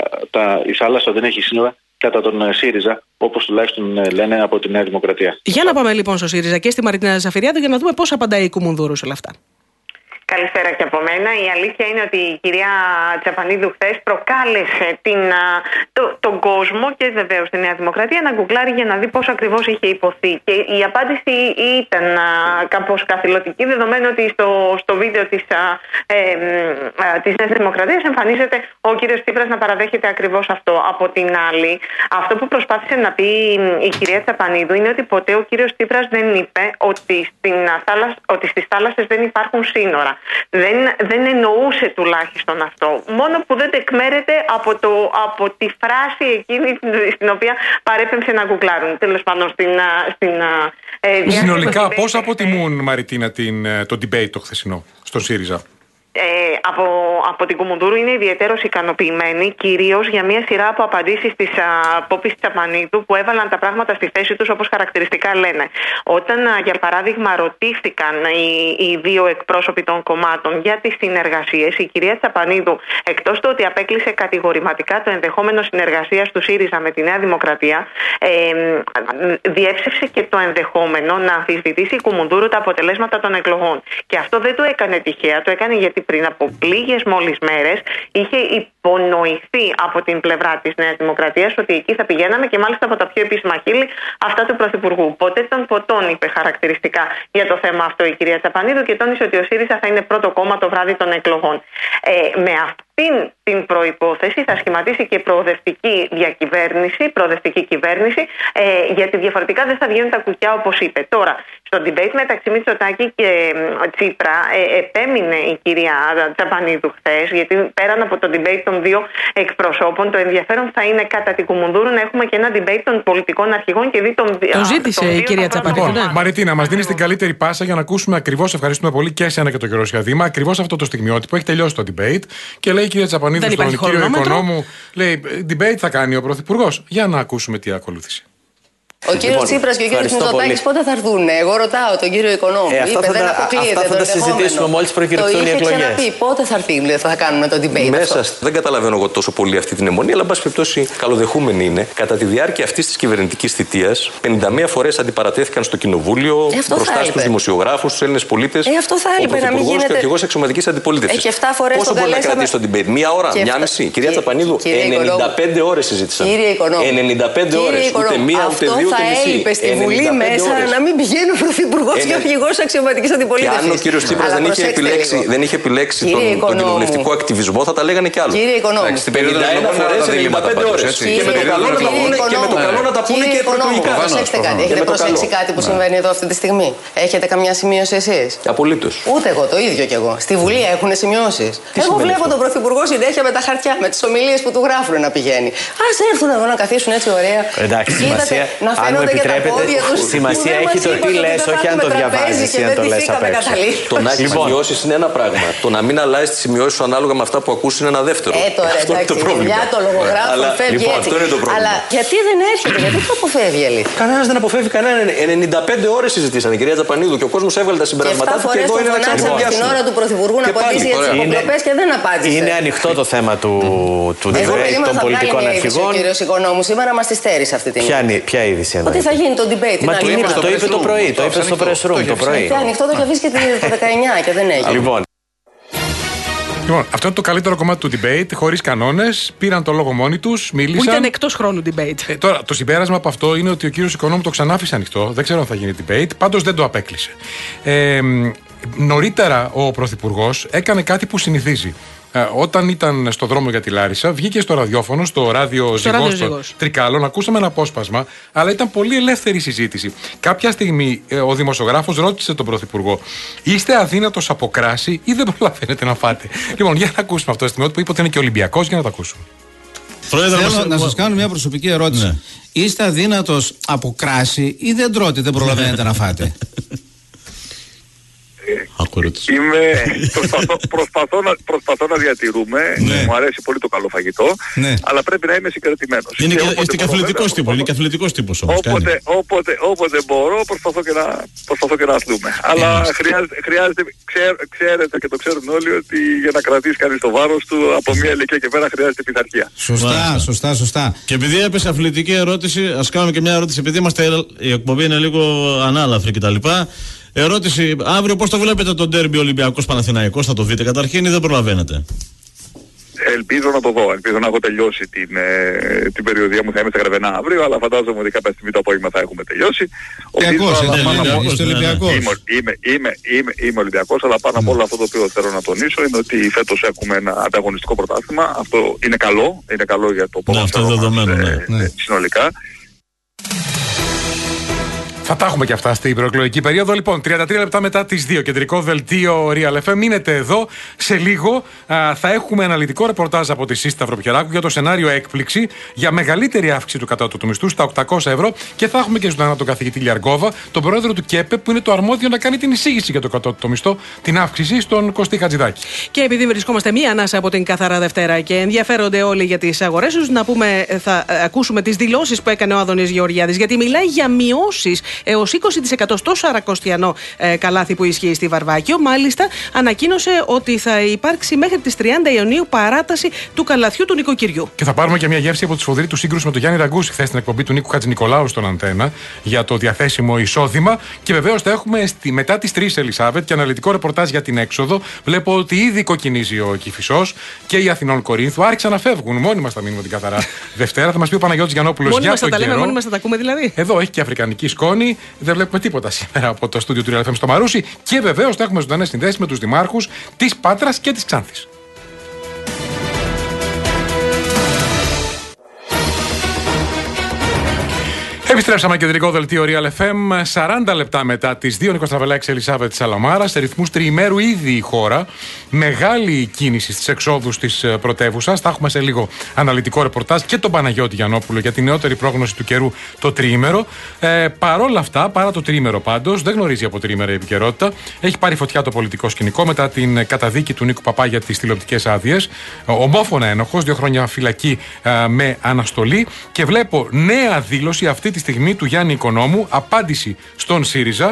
η θάλασσα δεν έχει σύνορα κατά τον ΣΥΡΙΖΑ, όπως τουλάχιστον λένε από τη Νέα Δημοκρατία. Για να πάμε λοιπόν στο ΣΥΡΙΖΑ και στη Μαριτίνα Ζαφυριάδου για να δούμε πώς απαντάει η Κουμουνδούρου σε όλα αυτά. Καλησπέρα και από μένα. Η αλήθεια είναι ότι η κυρία Τσαπανίδου χθες προκάλεσε τον κόσμο και βεβαίως τη Νέα Δημοκρατία να γκουγκλάρει για να δει πώς ακριβώς είχε υποθεί. Και η απάντηση ήταν κάπως καθηλωτική, δεδομένου ότι στο βίντεο της Νέας Δημοκρατίας εμφανίζεται ο κύριος Τσίπρας να παραδέχεται ακριβώς αυτό. Από την άλλη, αυτό που προσπάθησε να πει η κυρία Τσαπανίδου είναι ότι ποτέ ο κύριος Τσίπρας δεν είπε ότι στις θάλασσες δεν υπάρχουν σύνορα. Δεν εννοούσε τουλάχιστον αυτό. Μόνο που δεν τεκμέρεται από τη φράση εκείνη στην οποία παρέπεμψε να γκουγκλάρουν. Τέλος πάντων συνολικά πώς αποτιμούν, Μαριτίνα, το debate το χθεσινό στον ΣΥΡΙΖΑ? Από την Κουμουνδούρου είναι ιδιαιτέρως ικανοποιημένοι, κυρίως για μια σειρά από απαντήσεις της Πόπης Τσαπανίδου που έβαλαν τα πράγματα στη θέση τους όπως χαρακτηριστικά λένε. Όταν, για παράδειγμα, ρωτήθηκαν οι δύο εκπρόσωποι των κομμάτων για τις συνεργασίες, η κυρία Τσαπανίδου, εκτός του ότι απέκλεισε κατηγορηματικά το ενδεχόμενο συνεργασίας του ΣΥΡΙΖΑ με τη Νέα Δημοκρατία, διέψευσε και το ενδεχόμενο να αμφισβητήσει η Κουμουνδούρου τα αποτελέσματα των εκλογών. Και αυτό δεν το έκανε τυχαία, το έκανε γιατί πριν από λίγες μόλις μέρες είχε υπονοηθεί από την πλευρά της Νέας Δημοκρατίας ότι εκεί θα πηγαίναμε, και μάλιστα από τα πιο επίσημα χείλη αυτά του Πρωθυπουργού. Ποτέ των ποτών, είπε χαρακτηριστικά για το θέμα αυτό η κυρία Τσαπανίδου και τόνισε ότι ο ΣΥΡΙΖΑ θα είναι πρώτο κόμμα το βράδυ των εκλογών. Με αυτήν την προϋπόθεση θα σχηματίσει και προοδευτική κυβέρνηση, γιατί διαφορετικά δεν θα βγαίνουν τα κουκιά, όπως είπε. Τώρα, στο debate μεταξύ Μητσοτάκη και Τσίπρα επέμεινε η κυρία Τσαπανίδου χθες, γιατί πέραν από το debate των δύο εκπροσώπων, το ενδιαφέρον θα είναι κατά την Κουμουνδούρου να έχουμε και ένα debate των πολιτικών αρχηγών και δει το ζήτησε η κυρία Τσαπανίδου. Μαριτίνα, μας δίνεις την καλύτερη πάσα για να ακούσουμε ακριβώς, ευχαριστούμε πολύ και εσένα και τον κύριο Σιαδήμα, ακριβώς αυτό το στιγμιότυπο. Έχει τελειώσει το debate και λέει η κυρία Τσαπανίδου στον κύριο Οικονόμου, λέει debate θα κάνει ο Πρωθυπουργός. Για να ακούσουμε τι ακολούθησε. Ο κύριος Τσίπρας και ο κύριος Μητσοτάκης πότε θα έρθουν? Εγώ ρωτάω τον κύριο Οικονόμου. Αυτά θα τα συζητήσουμε μόλις προκηρυχθούν οι εκλογές. Ξαναπεί, πότε θα έρθει, θα κάνουμε το debate? Μέσα δεν καταλαβαίνω εγώ τόσο πολύ αυτή την αιμονή, αλλά εν πάση περιπτώσει καλοδεχούμενη είναι. Κατά τη διάρκεια αυτής της κυβερνητικής θητείας, 51 φορές αντιπαρατέθηκαν στο Κοινοβούλιο μπροστά στους δημοσιογράφους, στους Έλληνες πολίτες. Αυτό θα έλειπε, ο Πρωθυπουργός και ο αρχηγός αξιωματικής αντιπολίτευσης. Πόσο μπορεί να κρατήσει το debate? Μία ώρα, μία μισή. Κυρία Τσαπανίδου, 95 ώρες συζήτησαν. 95 ώρες. Ούτε μία, ούτε δύο, ούτε μισή. Θα έλειπε στη Βουλή μέσα να μην πηγαίνει ο Πρωθυπουργός και ο αρχηγός αξιωματικής αντιπολίτευσης. Και αν ο κύριος Τσίπρας δεν είχε επιλέξει τον κοινοβουλευτικό ακτιβισμό, θα τα λέγανε κι άλλο. Κύριε Οικονόμου, στην περίοδο 51 φορές, 95 ώρες. Και με το καλό να τα πούνε και προεκλογικά. Προσέξτε κάτι. Έχετε προσέξει κάτι που συμβαίνει εδώ αυτή τη στιγμή? Έχετε καμιά σημείωση εσείς? Απολύτως. Ούτε εγώ, το ίδιο κι εγώ. Στη Βουλή έχουν σημειώσεις. Εγώ βλέπω τον Πρωθυπουργό συνέχεια με τα χαρτιά, με τις ομιλίες που του γράφουν να πηγαίνει. Ας έρθουν εδώ να καθίσουν έτσι ωραία. Εντάξει, σημασία, να αν μου επιτρέπετε, σημασία έχει το τι λες, όχι αν το διαβάζεις ή αν το λες απ' έξω. Το να έχεις σημειώσεις είναι ένα πράγμα. Το να μην αλλάζεις τις σημειώσεις σου ανάλογα με αυτά που ακούς είναι ένα δεύτερο. Τώρα εντάξει, για το λογογράφο φεύγει έτσι. Αυτό είναι το πρόβλημα. Αλλά γιατί δεν έρχεται, γιατί το αποφεύγει η αλήθεια? Κανένας δεν αποφεύγει κανέναν. 95 ώρες συζητήσανε, κυρία Τσαπανίδου, και ο κόσμος έβγαλε τα συμπεράσματά του και εδώ είναι να ξαναδιάσουμε. Την ώρα του Πρωθυπουργού να απαντήσει για τις υποκλοπές και δεν απάντησε. Είναι ανοιχτό το θέμα του debate των πολιτικών αρχηγών. Ο κύριος Οικονόμου σήμερα μας τη στέρισε αυτή την είδηση. Ποια είδηση εννοεί? Ότι θα γίνει το debate. Μα το είπε το πρωί, το είπε στο press room το πρωί. Ανοιχτό το είχε αφήσει και το 19 και δεν έγινε. Λοιπόν, αυτό είναι το καλύτερο κομμάτι του debate, χωρίς κανόνες. Πήραν το λόγο μόνοι τους, μίλησαν. Που ήταν εκτός χρόνου debate. Τώρα, το συμπέρασμα από αυτό είναι ότι ο κύριος Οικονόμου το ξανάφησε ανοιχτό. Δεν ξέρω αν θα γίνει debate. Πάντως δεν το απέκλεισε. Νωρίτερα ο Πρωθυπουργός έκανε κάτι που συνηθίζει. Όταν ήταν στο δρόμο για τη Λάρισα, βγήκε στο ραδιόφωνο, στο ράδιο Ζυγός Τρικάλων, ακούσαμε ένα απόσπασμα, αλλά ήταν πολύ ελεύθερη συζήτηση. Κάποια στιγμή ο δημοσιογράφος ρώτησε τον Πρωθυπουργό: είστε αδύνατος από κράση ή δεν προλαβαίνετε να φάτε? Λοιπόν, για να ακούσουμε αυτό το στιγμή που είπε ότι είναι και Ολυμπιακός, για να το ακούσουμε. Θέλω να σας κάνω μια προσωπική ερώτηση. Ναι. Είστε αδύνατος από κράση ή δεν τρώτε, δεν προλαβαίνετε να φάτε? Προσπαθώ να διατηρούμε. Ναι. Μου αρέσει πολύ το καλό φαγητό. Ναι. Αλλά πρέπει να είμαι συγκρατημένος. Είστε και αθλητικός τύπος. Είναι και αθλητικός τύπος όμως. Όποτε μπορώ, προσπαθώ και να αθλούμε. Αλλά χρειάζεται, ξέρετε και το ξέρουν όλοι, ότι για να κρατήσει κανείς το βάρος του από μια ηλικία και πέρα χρειάζεται πειθαρχία. Σωστά. Και επειδή έπεσε αθλητική ερώτηση, ας κάνουμε και μια ερώτηση. Επειδή η εκπομπή είναι λίγο ανάλαφρη κτλ. Ερώτηση, αύριο πώς το βλέπετε το ντέρμπι Ολυμπιακός Παναθηναϊκός? Θα το δείτε καταρχήν ή δεν προλαβαίνετε? Ελπίζω να το δω. Ελπίζω να έχω τελειώσει την περιοδία μου. Θα είμαι στα Γρεβενά αύριο, αλλά φαντάζομαι ότι κάποια στιγμή το απόγευμα θα έχουμε τελειώσει. Είμαι Ολυμπιακός, αλλά πάνω απ' όλα αυτό το οποίο θέλω να τονίσω είναι ότι φέτος έχουμε ένα ανταγωνιστικό πρωτάθλημα. Αυτό είναι καλό. Είναι καλό για το ποδόσφαιρο συνολικά. Θα τα έχουμε και αυτά στην προεκλογική περίοδο. Λοιπόν, 33 λεπτά μετά τις 2, κεντρικό δελτίο Real FM. Μείνετε εδώ. Σε λίγο θα έχουμε αναλυτικό ρεπορτάζ από τη Σύστη Σταυροπιεράκου για το σενάριο έκπληξη για μεγαλύτερη αύξηση του κατώτατου μισθού στα 800 ευρώ. Και θα έχουμε και ζωντανά τον καθηγητή Λιαργκόβα, τον πρόεδρο του ΚΕΠΕ, που είναι το αρμόδιο να κάνει την εισήγηση για το κατώτατο μισθό, την αύξηση, στον Κωστή Χατζηδάκη. Και επειδή βρισκόμαστε μία ανάσα από την Καθαρά Δευτέρα και ενδιαφέρονται όλοι για τις αγορές τους, να πούμε, θα ακούσουμε τις δηλώσεις που έκανε ο Άδωνης Γεωργιάδης, γιατί μιλάει για μειώσεις έως 20% στο σαρακοστιανό καλάθι που ισχύει στη Βαρβάκιο. Μάλιστα, ανακοίνωσε ότι θα υπάρξει μέχρι τις 30 Ιουνίου παράταση του καλαθιού του νοικοκυριού. Και θα πάρουμε και μια γεύση από τη σφοδρή του σύγκρουση με τον Γιάννη Ραγκούση χθες στην εκπομπή του Νίκου Χατζηνικολάου στον Αντένα για το διαθέσιμο εισόδημα. Και βεβαίως θα έχουμε μετά τις 3 Ελισάβετ και αναλυτικό ρεπορτάζ για την έξοδο. Βλέπω ότι ήδη κοκκινίζει ο Κηφισός και οι Αθηνών Κορίνθου. Άρχισαν να φεύγουν. Μόνοι μας θα μείνουμε την Καθαρά Δευτέρα. Θα μας πει ο Παναγιώτης Γιαννόπουλος για τον καιρό. Μόνοι μας θα τα ακούμε δηλαδή. Εδώ έχει και αφρικανική σκόνη. Δεν βλέπουμε τίποτα σήμερα από το στούντιο του Real FM στο Μαρούσι. Και βεβαίως θα έχουμε ζωντανές συνδέσεις με τους δημάρχους της Πάτρας και της Ξάνθης. Επιστρέψαμε κεντρικό δελτίο Real FM. 40 λεπτά μετά τις 2, Νίκος Τραβελάκης, Ελισάβετ Σαλαμάρα. Σε ρυθμούς τριημέρου ήδη η χώρα. Μεγάλη κίνηση στις εξόδους της πρωτεύουσας. Θα έχουμε σε λίγο αναλυτικό ρεπορτάζ και τον Παναγιώτη Γιαννόπουλο για την νεότερη πρόγνωση του καιρού το τριήμερο. Παρόλα αυτά, παρά το τριήμερο πάντως, δεν γνωρίζει από τριήμερα η επικαιρότητα. Έχει πάρει φωτιά το πολιτικό σκηνικό μετά την καταδίκη του Νίκου Παπά για τις τηλεοπτικές άδειες. Ομόφωνα ένοχος, 2 χρόνια φυλακή με αναστολή. Και βλέπω νέα δήλωση αυτή τη στιγμή του Γιάννη Οικονόμου, απάντηση στον ΣΥΡΙΖΑ.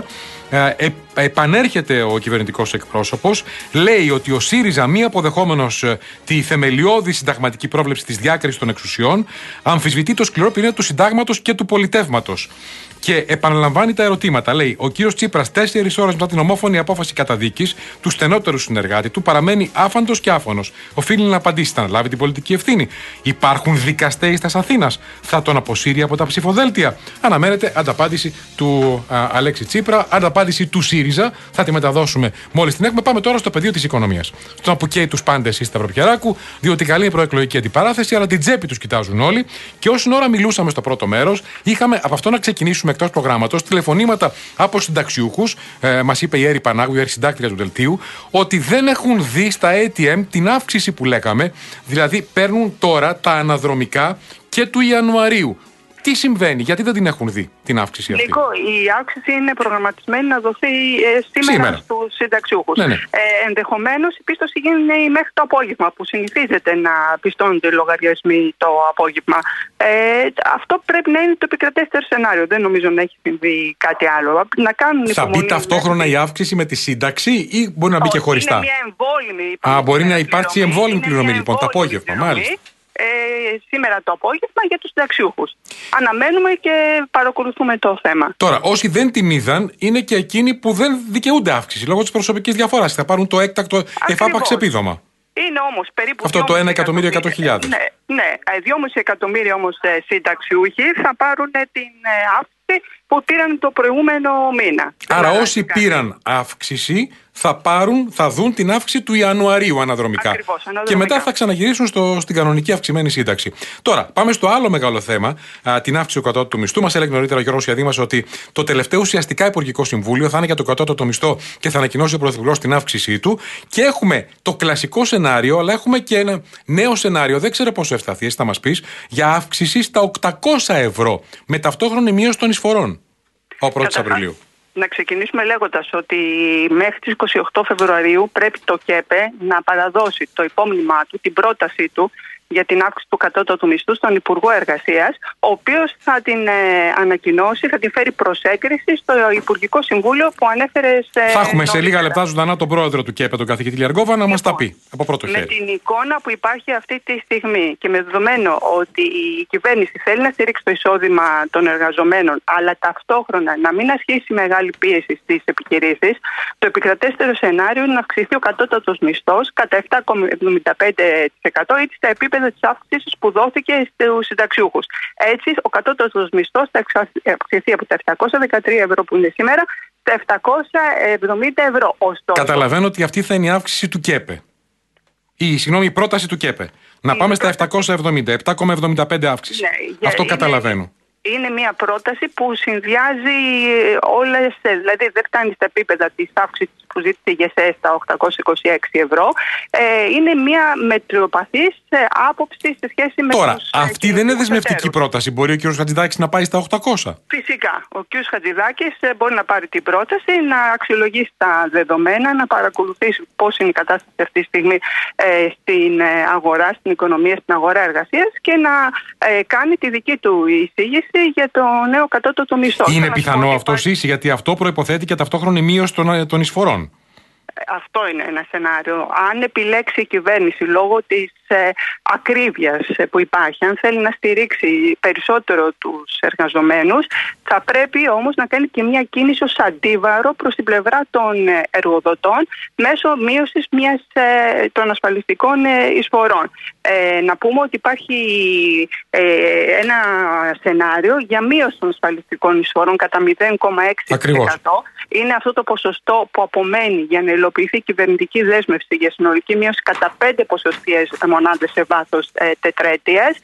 Επανέρχεται ο κυβερνητικός εκπρόσωπος, λέει ότι ο ΣΥΡΙΖΑ, μη αποδεχόμενος τη θεμελιώδη συνταγματική πρόβλεψη της διάκρισης των εξουσιών, αμφισβητεί το σκληρό πυρήνα του συντάγματος και του πολιτεύματος. Και επαναλαμβάνει τα ερωτήματα. Λέει: ο κύριος Τσίπρας, 4 ώρες μετά την ομόφωνη απόφαση καταδίκης του στενότερου συνεργάτη του, παραμένει άφαντος και άφωνος. Οφείλει να απαντήσει, θα αναλάβει την πολιτική ευθύνη. Υπάρχουν δικαστές της Αθήνας. Θα τον αποσύρει από τα ψηφοδέλτια. Αναμένεται ανταπάντηση του Αλέξη Τσίπρα, ανταπάντηση του ΣΥΡΙΖΑ. Θα τη μεταδώσουμε μόλις την έχουμε. Πάμε τώρα στο πεδίο της οικονομίας. Στο που καίει τους πάντες η Σταυροπιαράκου, διότι καλή προεκλογική αντιπαράθεση, αλλά την τσέπη τους κοιτάζουν όλοι. Και όσον ώρα μιλούσαμε στο πρώτο μέρος, είχαμε από αυτό να ξεκινήσουμε εκτός προγράμματος τηλεφωνήματα από συνταξιούχους. Μας είπε η Έρη Πανάγου, η αρχισυντάκτρια του δελτίου, ότι δεν έχουν δει στα ATM την αύξηση που λέγαμε. Δηλαδή παίρνουν τώρα τα αναδρομικά και του Ιανουαρίου. Τι συμβαίνει, γιατί δεν την έχουν δει την αύξηση αυτή? Νίκο, η αύξηση είναι προγραμματισμένη να δοθεί σήμερα στους συνταξιούχους. Ναι. Ενδεχομένως η πίστοση γίνει μέχρι το απόγευμα, που συνηθίζεται να πιστώνονται οι λογαριασμοί το απόγευμα. Αυτό πρέπει να είναι το επικρατέστερο σενάριο. Δεν νομίζω να έχει συμβεί κάτι άλλο. Να κάνουν θα μπει ταυτόχρονα η αύξηση με τη σύνταξη ή μπορεί να μπει και χωριστά? Είναι μια εμβόλυμη. Μπορεί να υπάρξει εμβόλυμη πληρωμή λοιπόν το απόγευμα, μάλιστα. Σήμερα το απόγευμα για τους συνταξιούχους. Αναμένουμε και παρακολουθούμε το θέμα. Τώρα, όσοι δεν την είδαν είναι και εκείνοι που δεν δικαιούνται αύξηση λόγω της προσωπικής διαφοράς. Θα πάρουν το έκτακτο εφάπαξ επίδομα. Είναι όμως περίπου. Αυτό το 1.100.000. Ναι, 2,5 εκατομμύρια όμως συνταξιούχοι θα πάρουν την αύξηση που πήραν το προηγούμενο μήνα. Άρα όσοι πήραν αύξηση θα δουν την αύξηση του Ιανουαρίου αναδρομικά. Ακριβώς, και μετά θα ξαναγυρίσουν στην κανονική αυξημένη σύνταξη. Τώρα, πάμε στο άλλο μεγάλο θέμα, την αύξηση του κατώτατου μισθού. Μας έλεγε νωρίτερα ο Γιώργος Γιαδήμας ότι το τελευταίο ουσιαστικά Υπουργικό Συμβούλιο θα είναι για το κατώτατο μισθό και θα ανακοινώσει ο Πρωθυπουργός την αύξησή του. Και έχουμε το κλασικό σενάριο, αλλά έχουμε και ένα νέο σενάριο. Δεν ξέρω πόσο ευσταθεί, θα μας πεις, για αύξηση στα 800 ευρώ με ταυτόχρονη μείωση των εισφορών από 1η Απριλίου. Να ξεκινήσουμε λέγοντας ότι μέχρι τις 28 Φεβρουαρίου πρέπει το ΚΕΠΕ να παραδώσει το υπόμνημά του, την πρότασή του για την αύξηση του κατώτατου μισθού στον Υπουργό Εργασίας, ο οποίος θα την ανακοινώσει, θα την φέρει προς έγκριση στο Υπουργικό Συμβούλιο που ανέφερε. Θα έχουμε σε λίγα λεπτά ζωντανά τον πρόεδρο του ΚΕΠΕ, τον καθηγητή Λιαργόβα, να μας τα πει από πρώτο χέρι. Με την εικόνα που υπάρχει αυτή τη στιγμή και με δεδομένο ότι η κυβέρνηση θέλει να στηρίξει το εισόδημα των εργαζομένων, αλλά ταυτόχρονα να μην ασχίσει μεγάλη πίεση στις επιχειρήσεις, το επικρατέστερο σενάριο είναι να αυξηθεί ο κατώτατος μισθός κατά 7,75% ή στα επίπεδα της αύξησης που δόθηκε στους συνταξιούχους. Έτσι, ο κατώτατος μισθός θα αυξηθεί από τα 713 ευρώ που είναι σήμερα στα 770 ευρώ. Καταλαβαίνω ότι αυτή θα είναι η αύξηση του ΚΕΠΕ. Η πρόταση του ΚΕΠΕ. Να πάμε στα 770, 7,75 αύξηση. Ναι, αυτό καταλαβαίνω. Είναι μια πρόταση που συνδυάζει όλες, δηλαδή δεν φτάνει στα επίπεδα της αύξησης που ζήτησε η ΓΕΣΕ στα 826 ευρώ. Είναι μια μετριοπαθής άποψη σε σχέση με Τώρα, αυτή δεν είναι δεσμευτική πρόταση. Μπορεί ο κ. Χατζηδάκης να πάει στα 800. Φυσικά. Ο κ. Χατζηδάκης μπορεί να πάρει την πρόταση, να αξιολογήσει τα δεδομένα, να παρακολουθήσει πώς είναι η κατάσταση αυτή τη στιγμή στην αγορά, στην οικονομία, στην αγορά εργασίας και να κάνει τη δική του εισήγηση για το νέο κατώτατο μισθό. Είναι πιθανό αυτό, Σύση, γιατί αυτό προϋποθέτει και ταυτόχρονη μείωση των εισφορών. Αυτό είναι ένα σενάριο. Αν επιλέξει η κυβέρνηση λόγω της ακρίβειας που υπάρχει, αν θέλει να στηρίξει περισσότερο τους εργαζομένους, θα πρέπει όμως να κάνει και μια κίνηση ως αντίβαρο προς την πλευρά των εργοδοτών μέσω μείωσης των ασφαλιστικών εισφορών. Να πούμε ότι υπάρχει ένα σενάριο για μείωση των ασφαλιστικών εισφορών κατά 0,6%. Είναι αυτό το ποσοστό που απομένει για να υλοποιηθεί κυβερνητική δέσμευση για συνολική μείωση κατά 5 ποσοστιαίες μονάδες σε βάθος τετραετίας.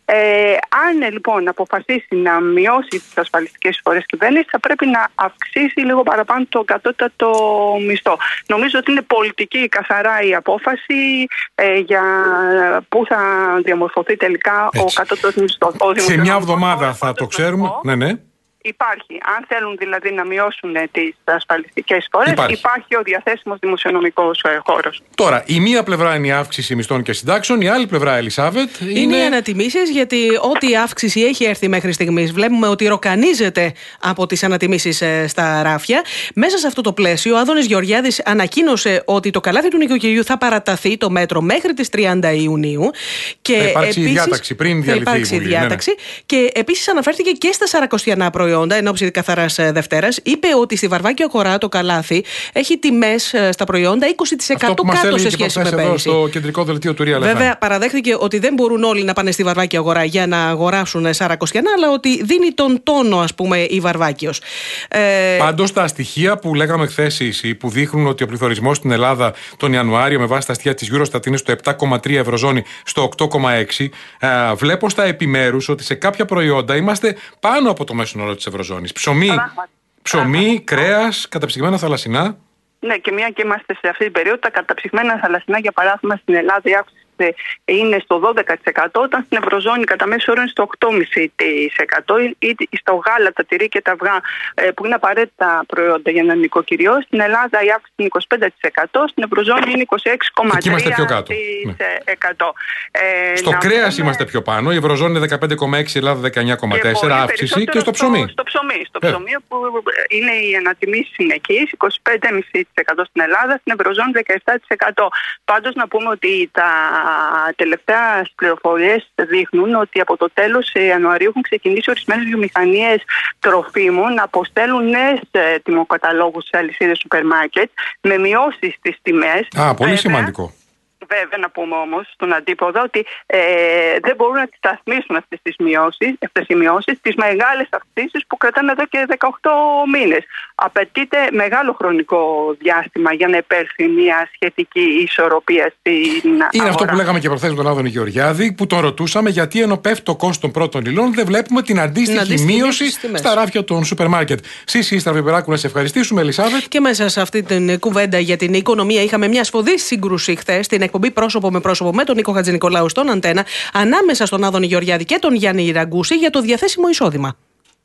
Αν λοιπόν αποφασίσει να μειώσει τις ασφαλιστικές εισφορές κυβέρνηση, θα πρέπει να αυξήσει λίγο παραπάνω το κατώτατο μισθό. Νομίζω ότι είναι πολιτική καθαρά η απόφαση για πού θα διαμορφωθεί τελικά ο κατώτατος μισθός. Σε μια εβδομάδα θα το ξέρουμε. Ναι. Υπάρχει. Αν θέλουν δηλαδή να μειώσουν τις ασφαλιστικές εισφορές, υπάρχει ο διαθέσιμος δημοσιονομικός χώρος. Τώρα, η μία πλευρά είναι η αύξηση μισθών και συντάξεων, η άλλη πλευρά, Ελισάβετ, είναι οι ανατιμήσεις, γιατί ό,τι αύξηση έχει έρθει μέχρι στιγμής, βλέπουμε ότι ροκανίζεται από τις ανατιμήσεις στα ράφια. Μέσα σε αυτό το πλαίσιο, ο Άδωνης Γεωργιάδης ανακοίνωσε ότι το καλάθι του νοικοκυριού θα παραταθεί το μέτρο μέχρι τις 30 Ιουνίου. Και θα υπάρξει διάταξη πριν διαλυθεί η Βουλή. Και επίσης αναφέρθηκε και στα σαρακοστιανά προϊόντα εν ώψη καθαράς Δευτέρας. Είπε ότι στη Βαρβάκιο αγορά το καλάθι έχει τιμές στα προϊόντα 20% κάτω σε σχέση με πέρυσι. Στο κεντρικό δελτίο του Real FM. Βέβαια, παραδέχτηκε ότι δεν μπορούν όλοι να πάνε στη Βαρβάκιο αγορά για να αγοράσουν σαρακοστιανά, αλλά ότι δίνει τον τόνο, ας πούμε, η Βαρβάκιος. Πάντως, τα στοιχεία που λέγαμε χθες, που δείχνουν ότι ο πληθωρισμός στην Ελλάδα τον Ιανουάριο με βάση τα στοιχεία της Eurostat είναι στο 7,3, ευρωζώνη στο 8,6. Βλέπω στα επιμέρους ότι σε κάποια προϊόντα είμαστε πάνω από το μέσον όρο της ευρωζώνης. Ψωμί, κρέας, καταψυγμένα θαλασσινά. Ναι, και μια και είμαστε σε αυτή την περίοδο, τα καταψυγμένα θαλασσινά, για παράδειγμα, στην Ελλάδα η αύξηση είναι στο 12%, όταν στην ευρωζώνη κατά μέσο όρο είναι στο 8,5%. Ή στο γάλα, τα τυρί και τα αυγά, που είναι απαραίτητα προϊόντα για ένα νοικοκυριό, στην Ελλάδα η αύξηση είναι 25%, στην ευρωζώνη είναι 26,3%. Εκεί είμαστε πιο κάτω. Στο κρέας είμαστε πιο πάνω, η ευρωζώνη είναι 15,6%, η Ελλάδα 19,4%, αύξηση, και στο ψωμί. Στο ψωμί που είναι οι ανατιμήσεις συνεχείς, 25,5% στην Ελλάδα, στην ευρωζώνη 17%. Πάντως να πούμε ότι τα τελευταία πληροφορίες δείχνουν ότι από το τέλος Ιανουαρίου έχουν ξεκινήσει ορισμένες βιομηχανίες τροφίμων να αποστέλουν νέες τιμοκαταλόγους σε αλυσίδες σούπερ μάρκετ με μειώσεις στις τιμές. Πολύ σημαντικό. Βέβαια, να πούμε όμως στον αντίποδα ότι δεν μπορούν να τις σταθμίσουν αυτές οι μειώσεις, τις μεγάλες αυξήσεις που κρατάνε εδώ και 18 μήνες. Απαιτείται μεγάλο χρονικό διάστημα για να επέλθει μια σχετική ισορροπία στην αγορά. Είναι αυτό που λέγαμε και προχθές με τον Άδωνη Γεωργιάδη, που τον ρωτούσαμε γιατί ενώ πέφτει το κόστος των πρώτων υλών, δεν βλέπουμε την αντίστοιχη μείωση στα ράφια των σούπερ μάρκετ. Σύση Στραβιπεράκου, να σε ευχαριστήσουμε, Ελισάβετ. Και μέσα σε αυτή την κουβέντα για την οικονομία, είχαμε μια σφοδή σύγκρουση χθες στην εκπομπή Πρόσωπο με Πρόσωπο με τον Νίκο Χατζηνικολάου στον Αντένα, ανάμεσα στον Άδωνη Γεωργιάδη και τον Γιάννη Ραγκούση για το διαθέσιμο εισόδημα.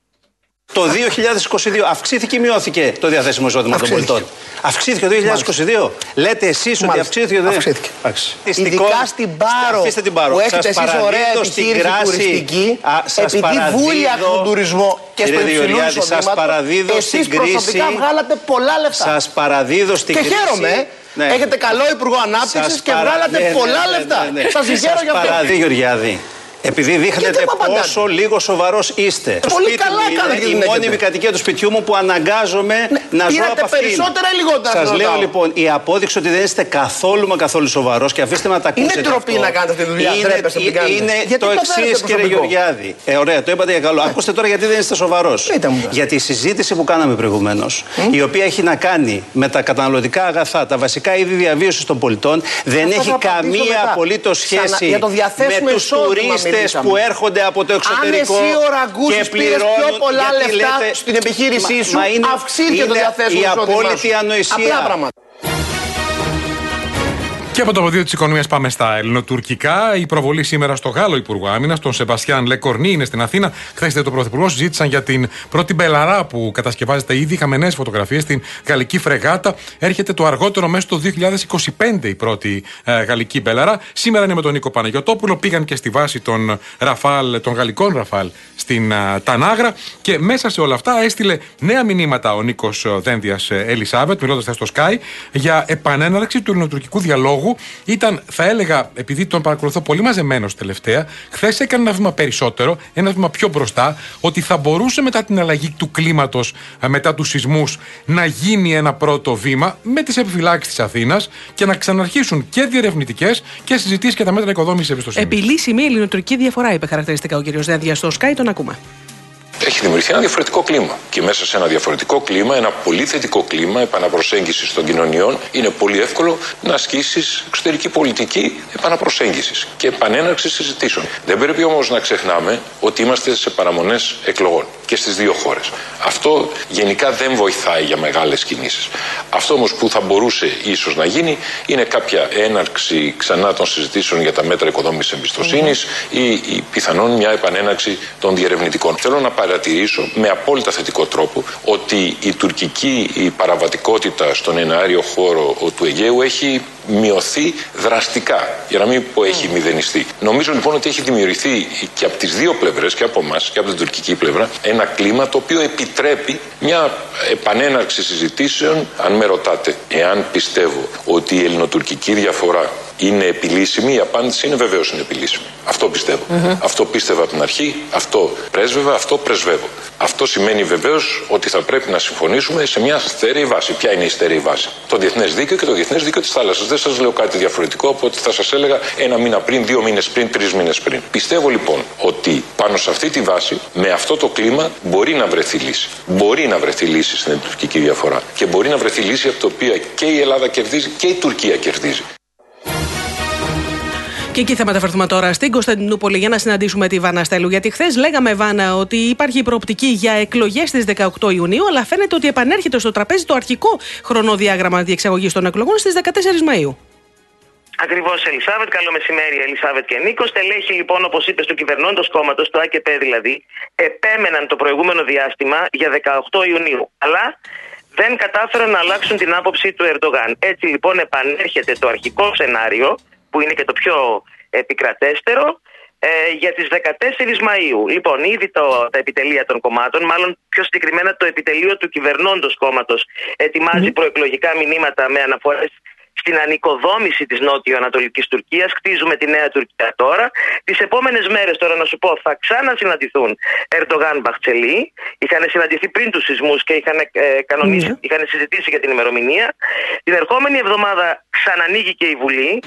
Το 2022 αυξήθηκε ή μειώθηκε το διαθέσιμο εισόδημα των πολιτών? Αυξήθηκε το 2022. Λέτε εσείς ότι αυξήθηκε? Αυξήθηκε. Ειδικά στην Πάρο, που έχετε εσείς ωραία επιχείρηση τουριστική, επειδή βούλιαξε τον τουρισμό και στο υψηλού εισοδήματο, εσείς προσωπικά βγάλατε πολλά λεφτά. Σας παραδίδω στην κρίση. Και χαίρομαι. Ναι. Έχετε καλό Υπουργό Ανάπτυξης και βγάλατε πολλά λεφτά. Σας συγχαίρω για αυτό. Παραδίδω, Γεωργιάδη. Επειδή δείχνετε πόσο λίγο σοβαρός είστε. Πολύ καλά κάνετε. Είναι η μόνιμη κατοικία του σπιτιού μου που αναγκάζομαι να ζω από αυτήν. Περισσότερα ή λιγότερα? Σας λέω λοιπόν, η απόδειξη ότι δεν είστε καθόλου σοβαρός, και αφήστε με να τα ακούσετε. Είναι ντροπή να κάνετε αυτή τη δουλειά. Είναι το εξής, κύριε Γεωργιάδη. Ωραία, το είπατε για καλό. Ακούστε τώρα γιατί δεν είστε σοβαρός. Γιατί η συζήτηση που κάναμε προηγουμένως, η οποία έχει να κάνει με τα καταναλωτικά αγαθά, τα βασικά είδη διαβίωσης των πολιτών, δεν έχει καμία απολύτως σχέση με τους τουρίστες που έρχονται από το εξωτερικό. Αν εσύ ο Ραγκούσης πήρες πιο πολλά λεφτά στην επιχείρησή σου, αυξήθηκε το διαθέσιμο εισόδημα. Η απόλυτη ανοησία. Απλά πράγματα. Και από το πεδίο της οικονομίας πάμε στα ελληνοτουρκικά. Η προβολή σήμερα στο Γάλλο Υπουργό Άμυνας, τον Σεμπαστιάν Λεκορνή, είναι στην Αθήνα. Χθες το Πρωθυπουργό συζήτησαν για την πρώτη μπελαρά που κατασκευάζεται ήδη. Είχαμε νέες φωτογραφίες στην γαλλική φρεγάτα. Έρχεται το αργότερο μέσα στο 2025 η πρώτη γαλλική μπελαρά. Σήμερα είναι με τον Νίκο Παναγιωτόπουλο. Πήγαν και στη βάση των γαλλικών Ραφάλ στην Τανάγρα. Και μέσα σε όλα αυτά έστειλε νέα μηνύματα ο Νίκος Δένδιας Ελισάβετ, μιλώντας στο Sky, για επανέναρξη του ελληνοτουρκικού διαλόγου. Ήταν, θα έλεγα, επειδή τον παρακολουθώ πολύ μαζεμένος τελευταία, χθες έκανε ένα βήμα περισσότερο, ένα βήμα πιο μπροστά, ότι θα μπορούσε μετά την αλλαγή του κλίματος, μετά τους σεισμούς, να γίνει ένα πρώτο βήμα με τις επιφυλάξεις της Αθήνας και να ξαναρχίσουν και διερευνητικές και συζητήσεις για τα μέτρα οικοδόμησης εμπιστοσύνης. Επιλύσιμη ελληνοτουρκική διαφορά, είπε χαρακτηριστικά ο κ. Δένδιας στο Sky, τον ακούμε. Έχει δημιουργηθεί ένα διαφορετικό κλίμα. Και μέσα σε ένα διαφορετικό κλίμα, ένα πολύ θετικό κλίμα επαναπροσέγγισης των κοινωνιών, είναι πολύ εύκολο να ασκήσεις εξωτερική πολιτική επαναπροσέγγισης και επανέναρξης συζητήσεων. Δεν πρέπει όμως να ξεχνάμε ότι είμαστε σε παραμονές εκλογών και στις δύο χώρες. Αυτό γενικά δεν βοηθάει για μεγάλες κινήσεις. Αυτό όμως που θα μπορούσε ίσως να γίνει είναι κάποια έναρξη ξανά των συζητήσεων για τα μέτρα οικοδόμησης εμπιστοσύνης ή πιθανόν μια επανέναρξη των διερευνητικών. Θέλω να παρατηρήσω με απόλυτα θετικό τρόπο ότι η τουρκική παραβατικότητα στον εναέριο χώρο του Αιγαίου έχει μειωθεί δραστικά, για να μην πω έχει μηδενιστεί. Νομίζω λοιπόν ότι έχει δημιουργηθεί και από τις δύο πλευρές, και από εμάς και από την τουρκική πλευρά, ένα κλίμα το οποίο επιτρέπει μια επανέναρξη συζητήσεων. Αν με ρωτάτε εάν πιστεύω ότι η ελληνοτουρκική διαφορά είναι επιλύσιμη, η απάντηση είναι βεβαίως είναι επιλύσιμη. Αυτό πιστεύω. Αυτό πίστευα από την αρχή, αυτό πρέσβευα, αυτό πρεσβεύω. Αυτό σημαίνει βεβαίως ότι θα πρέπει να συμφωνήσουμε σε μια στέρεη βάση. Ποια είναι η στέρεη βάση? Το διεθνές δίκαιο και το διεθνές δίκαιο της θάλασσας. Δεν σας λέω κάτι διαφορετικό από ότι θα σας έλεγα 1 μήνα πριν, 2 μήνες πριν, 3 μήνες πριν. Πιστεύω λοιπόν ότι πάνω σε αυτή τη βάση, με αυτό το κλίμα, μπορεί να βρεθεί λύση. Μπορεί να βρεθεί λύση στην τουρκική διαφορά. Και μπορεί να βρεθεί λύση από την οποία και η Ελλάδα κερδίζει και η Τουρκία κερδίζει. Και εκεί θα μεταφερθούμε τώρα στην Κωνσταντινούπολη για να συναντήσουμε τη Βάνα Στέλου. Γιατί χθες λέγαμε, Βάνα, ότι υπάρχει προοπτική για εκλογές στις 18 Ιουνίου, αλλά φαίνεται ότι επανέρχεται στο τραπέζι το αρχικό χρονοδιάγραμμα διεξαγωγής των εκλογών στις 14 Μαΐου. Ακριβώς, Ελισάβετ. Καλό μεσημέρι, Ελισάβετ και Νίκο. Στελέχη, λοιπόν, όπως είπες, του κυβερνώντος κόμματος, το ΑΚΠ δηλαδή, επέμεναν το προηγούμενο διάστημα για 18 Ιουνίου. Αλλά δεν κατάφεραν να αλλάξουν την άποψη του Ερντογάν. Έτσι λοιπόν επανέρχεται το αρχικό σενάριο, που είναι και το πιο επικρατέστερο, για τις 14 Μαΐου. Λοιπόν, ήδη τα επιτελεία των κομμάτων, μάλλον πιο συγκεκριμένα το επιτελείο του κυβερνώντος κόμματος, ετοιμάζει προεκλογικά μηνύματα με αναφορές στην ανοικοδόμηση της νότιο-ανατολικής Τουρκίας. Χτίζουμε τη νέα Τουρκία τώρα. Τις επόμενες μέρες, τώρα να σου πω, θα ξανασυναντηθούν Ερντογάν Μπαχτσελή. Είχαν συναντηθεί πριν τους σεισμούς και είχαν συζητήσει για την ημερομηνία. Την ερχόμενη εβδομάδα ξανανοίγει και η Βουλή.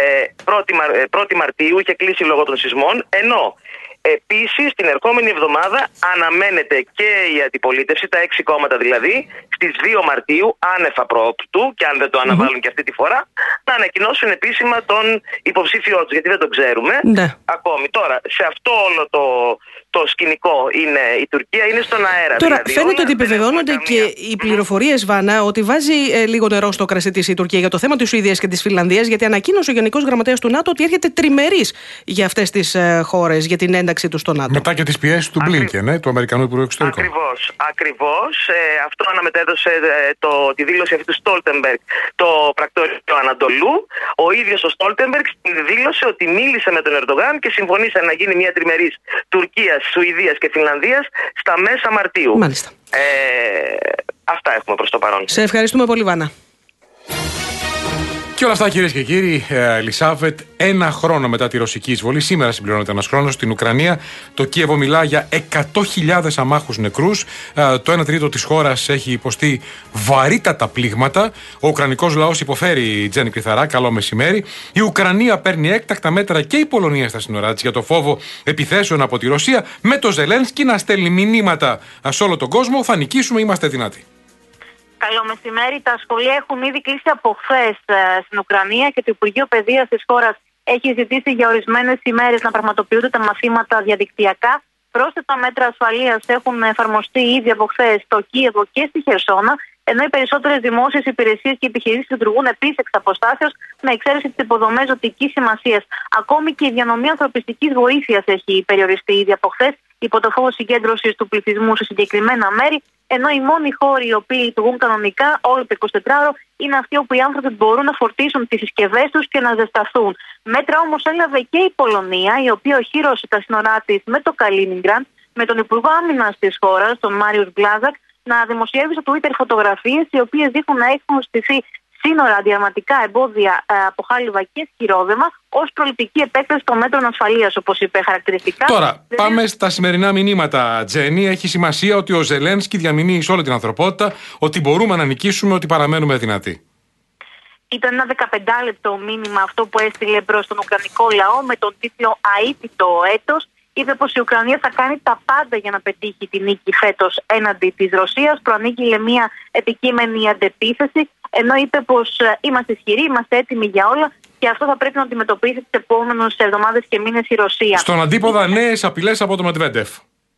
1η Μαρτίου, είχε κλείσει λόγω των σεισμών, ενώ επίσης την ερχόμενη εβδομάδα αναμένεται και η αντιπολίτευση, τα 6 κόμματα δηλαδή, στις 2 Μαρτίου, άνευ προόπτου, και αν δεν το αναβάλουν και αυτή τη φορά, να ανακοινώσουν επίσημα τον υποψήφιό τους, γιατί δεν το ξέρουμε ακόμη. Τώρα, σε αυτό όλο το σκηνικό είναι η Τουρκία, είναι στον αέρα. Τώρα, δηλαδή, φαίνεται ότι επιβεβαιώνονται και οι πληροφορίες, Βάνα, ότι βάζει λίγο νερό στο κρασί της η Τουρκία για το θέμα της Σουηδίας και της Φιλανδίας, γιατί ανακοίνωσε ο Γενικός Γραμματέας του ΝΑΤΟ ότι έρχεται τριμερής για αυτές τις χώρες, για την ένταξή του στο ΝΑΤΟ. Μετά και τις πιέσεις του Μπλίνκεν, του Αμερικανού Υπουργού Εξωτερικών. Ακριβώς. Αυτό αναμετέδωσε τη δήλωση αυτή του Στόλτεμπεργκ, το πρακτορείο Ανατολού. Ο ίδιος ο Στόλτεμπεργκ δήλωσε ότι μίλησε με τον Ερντογάν και συμφωνήσαν να γίνει μια τριμερής Τουρκίας, Σουηδίας και Φινλανδίας στα μέσα Μαρτίου. Μάλιστα. Αυτά έχουμε προς το παρόν. Σε ευχαριστούμε πολύ, Βάνα. Και όλα αυτά, κυρίες και κύριοι, Ελισάβετ, 1 χρόνο μετά τη ρωσική εισβολή, σήμερα συμπληρώνεται 1 χρόνος στην Ουκρανία. Το Κίεβο μιλά για 100.000 αμάχους νεκρούς. Το 1 τρίτο της χώρας έχει υποστεί βαρύτατα πλήγματα. Ο Ουκρανικός λαός υποφέρει, Τζέννη Κρυθαρά. Καλό μεσημέρι. Η Ουκρανία παίρνει έκτακτα μέτρα και η Πολωνία στα σύνορά της για το φόβο επιθέσεων από τη Ρωσία, με το Ζελένσκι να στέλνει μηνύματα σε όλο τον κόσμο. Θα νικήσουμε, είμαστε δυνατοί. Καλό μεσημέρι. Τα σχολεία έχουν ήδη κλείσει από χθες στην Ουκρανία και το Υπουργείο Παιδείας της χώρας έχει ζητήσει για ορισμένες ημέρες να πραγματοποιούνται τα μαθήματα διαδικτυακά. Πρόσθετα μέτρα ασφαλείας έχουν εφαρμοστεί ήδη από χθες στο Κίεβο και στη Χερσόνα, ενώ οι περισσότερες δημόσιες υπηρεσίες και επιχειρήσεις λειτουργούν επίσης εξ αποστάσεως, με εξαίρεση τις υποδομές ζωτικής σημασίας. Ακόμη και η διανομή ανθρωπιστικής βοήθειας έχει περιοριστεί ήδη από χθες, υπό το φόβο συγκέντρωσης του πληθυσμού σε συγκεκριμένα μέρη, ενώ οι μόνοι χώροι οι οποίοι λειτουργούν κανονικά όλο το 24ωρο είναι αυτοί όπου οι άνθρωποι μπορούν να φορτίσουν τις συσκευές τους και να ζεσταθούν. Μέτρα όμως έλαβε και η Πολωνία, η οποία οχύρωσε τα σύνορά της με το Καλίνιγκραντ, με τον Υπουργό Άμυνας της χώρας, τον Μάριους Γκλάζακ, να δημοσιεύει στο Twitter φωτογραφίες οι οποίες δείχνουν να έχουν στηθεί σύνορα, αντιαρματικά εμπόδια από χάλιβα και σκυρόδεμα ως προληπτική επέκταση των μέτρων ασφαλείας, όπως είπε χαρακτηριστικά. Τώρα, πάμε στα σημερινά μηνύματα, Τζέννη. Έχει σημασία ότι ο Ζελένσκι διαμηνύει σε όλη την ανθρωπότητα ότι μπορούμε να νικήσουμε, ότι παραμένουμε δυνατοί. Ήταν ένα 15λεπτό μήνυμα αυτό που έστειλε προς τον Ουκρανικό λαό με τον τίτλο «Αίτητο έτος». Είπε πως η Ουκρανία θα κάνει τα πάντα για να πετύχει τη νίκη φέτος έναντι της Ρωσίας. Προανήγγειλε μια επικείμενη αντεπίθεση, ενώ είπε πως είμαστε ισχυροί, είμαστε έτοιμοι για όλα και αυτό θα πρέπει να αντιμετωπίσει τις επόμενες εβδομάδες και μήνες η Ρωσία. Στον αντίποδα, νέες απειλές από τον Μετβέντεφ.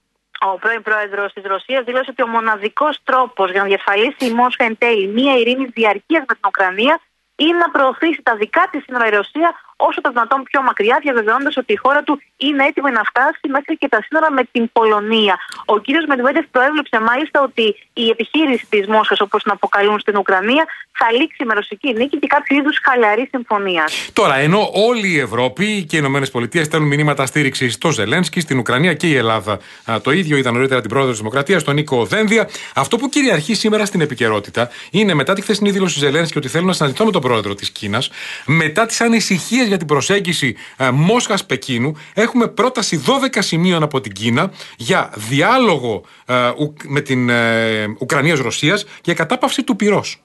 Ο πρώην πρόεδρος της Ρωσίας δήλωσε ότι ο μοναδικός τρόπος για να διασφαλίσει η Μόσχα εν τέλει μια ειρήνη διαρκείας με την Ουκρανία είναι να προωθήσει τα δικά της σύνορα η Ρωσία, όσο το δυνατόν πιο μακριά, διαβεβαιώντας ότι η χώρα του είναι έτοιμη να φτάσει μέχρι και τα σύνορα με την Πολωνία. Ο κύριος Μετβέντεφ προέβλεψε μάλιστα ότι η επιχείρηση της Μόσχας, όπως την αποκαλούν στην Ουκρανία, θα λήξει με ρωσική νίκη και κάποιο είδους χαλαρή συμφωνία. Τώρα, ενώ όλη η Ευρώπη και οι ΗΠΑ στέλνουν μηνύματα στήριξης στο Ζελένσκι, στην Ουκρανία και η Ελλάδα το ίδιο, είδαν νωρίτερα την πρόεδρο της Δημοκρατίας, τον Νίκο Δένδια. Αυτό που κυριαρχεί σήμερα στην επικαιρότητα είναι μετά τη χθεσινή δήλωση Ζελένσκι ότι θέλουν να συναντηθώ με τον πρόεδρο της Κίνας, μετά τις ανησυχίες για την προσέγγιση Μόσχας-Πεκίνου, έχουμε πρόταση 12 σημείων από την Κίνα για διάλογο με την Ουκρανίας-Ρωσίας και κατάπαυση του πυρός.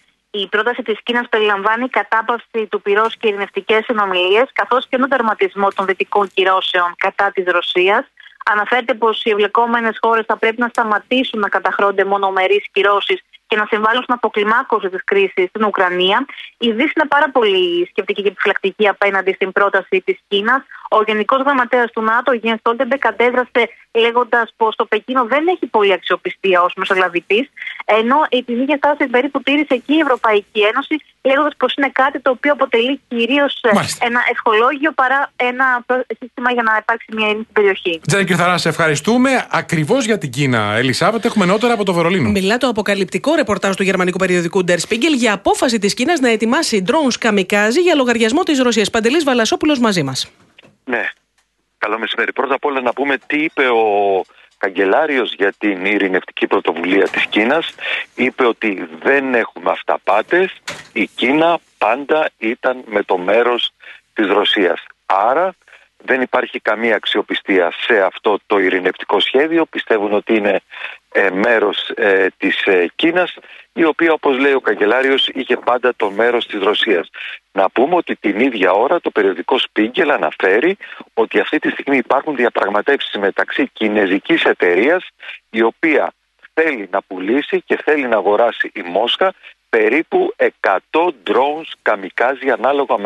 Η πρόταση της Κίνας περιλαμβάνει κατάπαυση του πυρός και ειρηνευτικές συνομιλίες, καθώς και τον τερματισμό των δυτικών κυρώσεων κατά της Ρωσίας. Αναφέρεται πως οι εμπλεκόμενες χώρες θα πρέπει να σταματήσουν να καταχρώνται μονομερείς κυρώσεις και να συμβάλλουν στην αποκλιμάκωση της κρίσης στην Ουκρανία. Η Δύση είναι πάρα πολύ σκεπτική και επιφυλακτική απέναντι στην πρόταση της Κίνας. Ο Γενικός Γραμματέας του ΝΑΤΟ, Γιένς Στόλτεμπεργκ, κατέδρασε λέγοντας πως το Πεκίνο δεν έχει πολύ αξιοπιστία ως μεσολαβητής, ενώ την ίδια στάση περίπου τήρησε και η Ευρωπαϊκή Ένωση, λέγοντας πως είναι κάτι το οποίο αποτελεί κυρίως ένα ευχολόγιο παρά ένα σύστημα για να υπάρξει μια ειρήνη στην περιοχή. Τζάνι Κυρθαρά, σε ευχαριστούμε. Ακριβώς για την Κίνα, Ελισάβετ, έχουμε νεότερα από το Βερολίνο. Μιλά το αποκαλυπτικό ρεπορτάζ του γερμανικού περιοδικού Der Spiegel για απόφαση της Κίνας να ετοιμάσει drones kamikaze για λογαριασμό της Ρωσίας. Παντελής Βαλασόπουλος μαζί μας. Ναι, καλό μεσημέρι. Πρώτα απ' όλα να πούμε τι είπε ο καγκελάριος για την ειρηνευτική πρωτοβουλία της Κίνας. Είπε ότι δεν έχουμε αυταπάτες, η Κίνα πάντα ήταν με το μέρος της Ρωσίας. Άρα δεν υπάρχει καμία αξιοπιστία σε αυτό το ειρηνευτικό σχέδιο. Πιστεύουν ότι είναι μέρος της Κίνας, η οποία, όπως λέει ο καγκελάριος, είχε πάντα το μέρος της Ρωσίας. Να πούμε ότι την ίδια ώρα το περιοδικό Spiegel αναφέρει ότι αυτή τη στιγμή υπάρχουν διαπραγματεύσεις μεταξύ κινεζικής εταιρείας, η οποία θέλει να πουλήσει και θέλει να αγοράσει η Μόσχα περίπου 100 drones καμικάζι, ανάλογα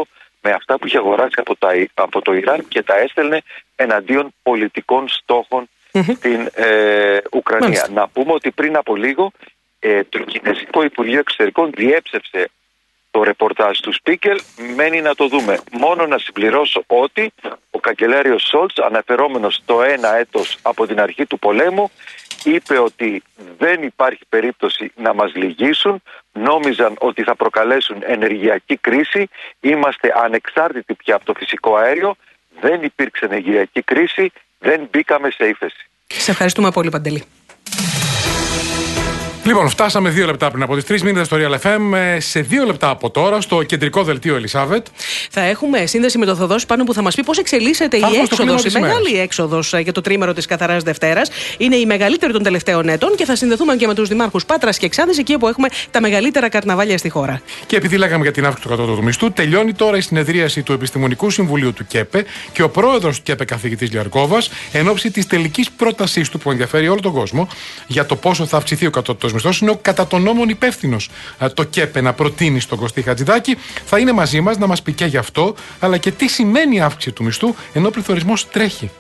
με αυτά που είχε αγοράσει από το Ιράν και τα έστελνε εναντίον πολιτικών στόχων στην Ουκρανία. Μάλιστα. Να πούμε ότι πριν από λίγο το Κινέζικο Υπουργείο Εξωτερικών διέψευσε το ρεπορτάζ του Spiegel. Μένει να το δούμε. Μόνο να συμπληρώσω ότι ο καγκελάριος Σόλτς, αναφερόμενος στο 1 έτος από την αρχή του πολέμου, είπε ότι δεν υπάρχει περίπτωση να μας λυγίσουν, νόμιζαν ότι θα προκαλέσουν ενεργειακή κρίση, είμαστε ανεξάρτητοι πια από το φυσικό αέριο, δεν υπήρξε ενεργειακή κρίση, δεν μπήκαμε σε ύφεση. Σε ευχαριστούμε πολύ, Παντελή. Λοιπόν, φτάσαμε 2 λεπτά πριν από τις 3. Μείνετε στο Real FM. Σε 2 λεπτά από τώρα, στο κεντρικό δελτίο, Ελισάβετ, θα έχουμε σύνδεση με το Θοδόση πάνω που θα μας πει πώς εξελίσσεται η έξοδος, η μεγάλη έξοδος για το τρίμερο της Καθαράς Δευτέρας. Είναι η μεγαλύτερη των τελευταίων ετών και θα συνδεθούμε και με τους δημάρχους Πάτρας και Ξάνθης, εκεί όπου έχουμε τα μεγαλύτερα καρναβάλια στη χώρα. Και επειδή λέγαμε για την αύξηση του κατώτατου μισθού, τελειώνει τώρα η συνεδρίαση του Επιστημονικού Συμβουλίου του ΚΕΠΕ και ο πρόεδρος του ΚΕΠΕ, καθηγητής Λιαρκόβας, εν ώψη της τελικής πρότασής του που ενδιαφέρει όλο τον κόσμο για το πόσο θα αυξηθεί ο κατώτατος μισθός, είναι ο κατά των νόμων υπεύθυνος το ΚΕΠΕ να προτείνει στον Κωστή Χατζηδάκη. Θα είναι μαζί μας να μας πει και γι' αυτό, αλλά και τι σημαίνει η αύξηση του μισθού ενώ ο πληθωρισμός τρέχει.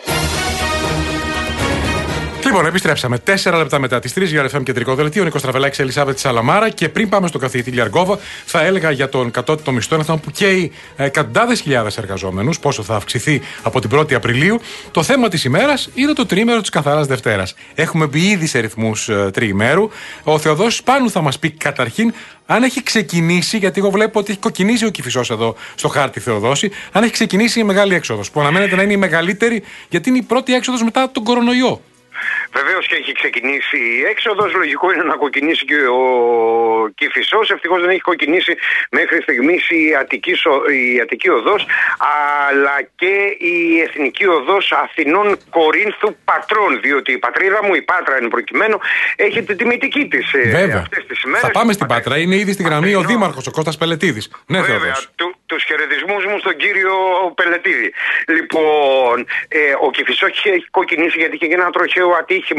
Λοιπόν, επιστρέψαμε 4 λεπτά μετά τις 3 για FM κεντρικό δελτίο. Νίκος Τραβελάκης, Ελισάβετ Σαλαμάρα. Και πριν πάμε στον καθηγητή Λιαρκόβα, θα έλεγα για τον κατώτατο μισθό, ένα θέμα που καίει εκατοντάδες χιλιάδες εργαζόμενους, πόσο θα αυξηθεί από την 1η Απριλίου. Το θέμα της ημέρας είναι το τρίμερο της Καθαράς Δευτέρας. Έχουμε μπει ήδη σε ρυθμούς τριημέρου. Ο Θεοδόσης Πάνου θα μας πει καταρχήν αν έχει ξεκινήσει, γιατί εγώ βλέπω ότι έχει κοκκινήσει ο Κηφισός εδώ στο χάρτη, Θεοδόση, αν έχει ξεκινήσει η μεγάλη έξοδος, που αναμένεται να είναι η μεγαλύτερη, γιατί είναι η πρώτη έξοδος μετά τον κορονοϊό. Βεβαίως και έχει ξεκινήσει η έξοδος. Λογικό είναι να κοκκινήσει και ο Κηφισός. Ευτυχώς δεν έχει κοκκινήσει μέχρι στιγμής η Αττική Οδός, αλλά και η Εθνική Οδός Αθηνών Κορίνθου Πατρών. Διότι η πατρίδα μου, η Πάτρα εν προκειμένου, έχει τη τιμητική της αυτές τις ημέρες. Θα πάμε στην Πάτρα. Είναι ήδη στη γραμμή ο Δήμαρχος, ο Κώστας Πελετίδης. Ναι, βέβαια. Τους χαιρετισμούς μου στον κύριο Πελετίδη. Λοιπόν, ο Κηφισός έχει κοκκινήσει γιατί είχε γίνει ένα τροχαίο ατύχημα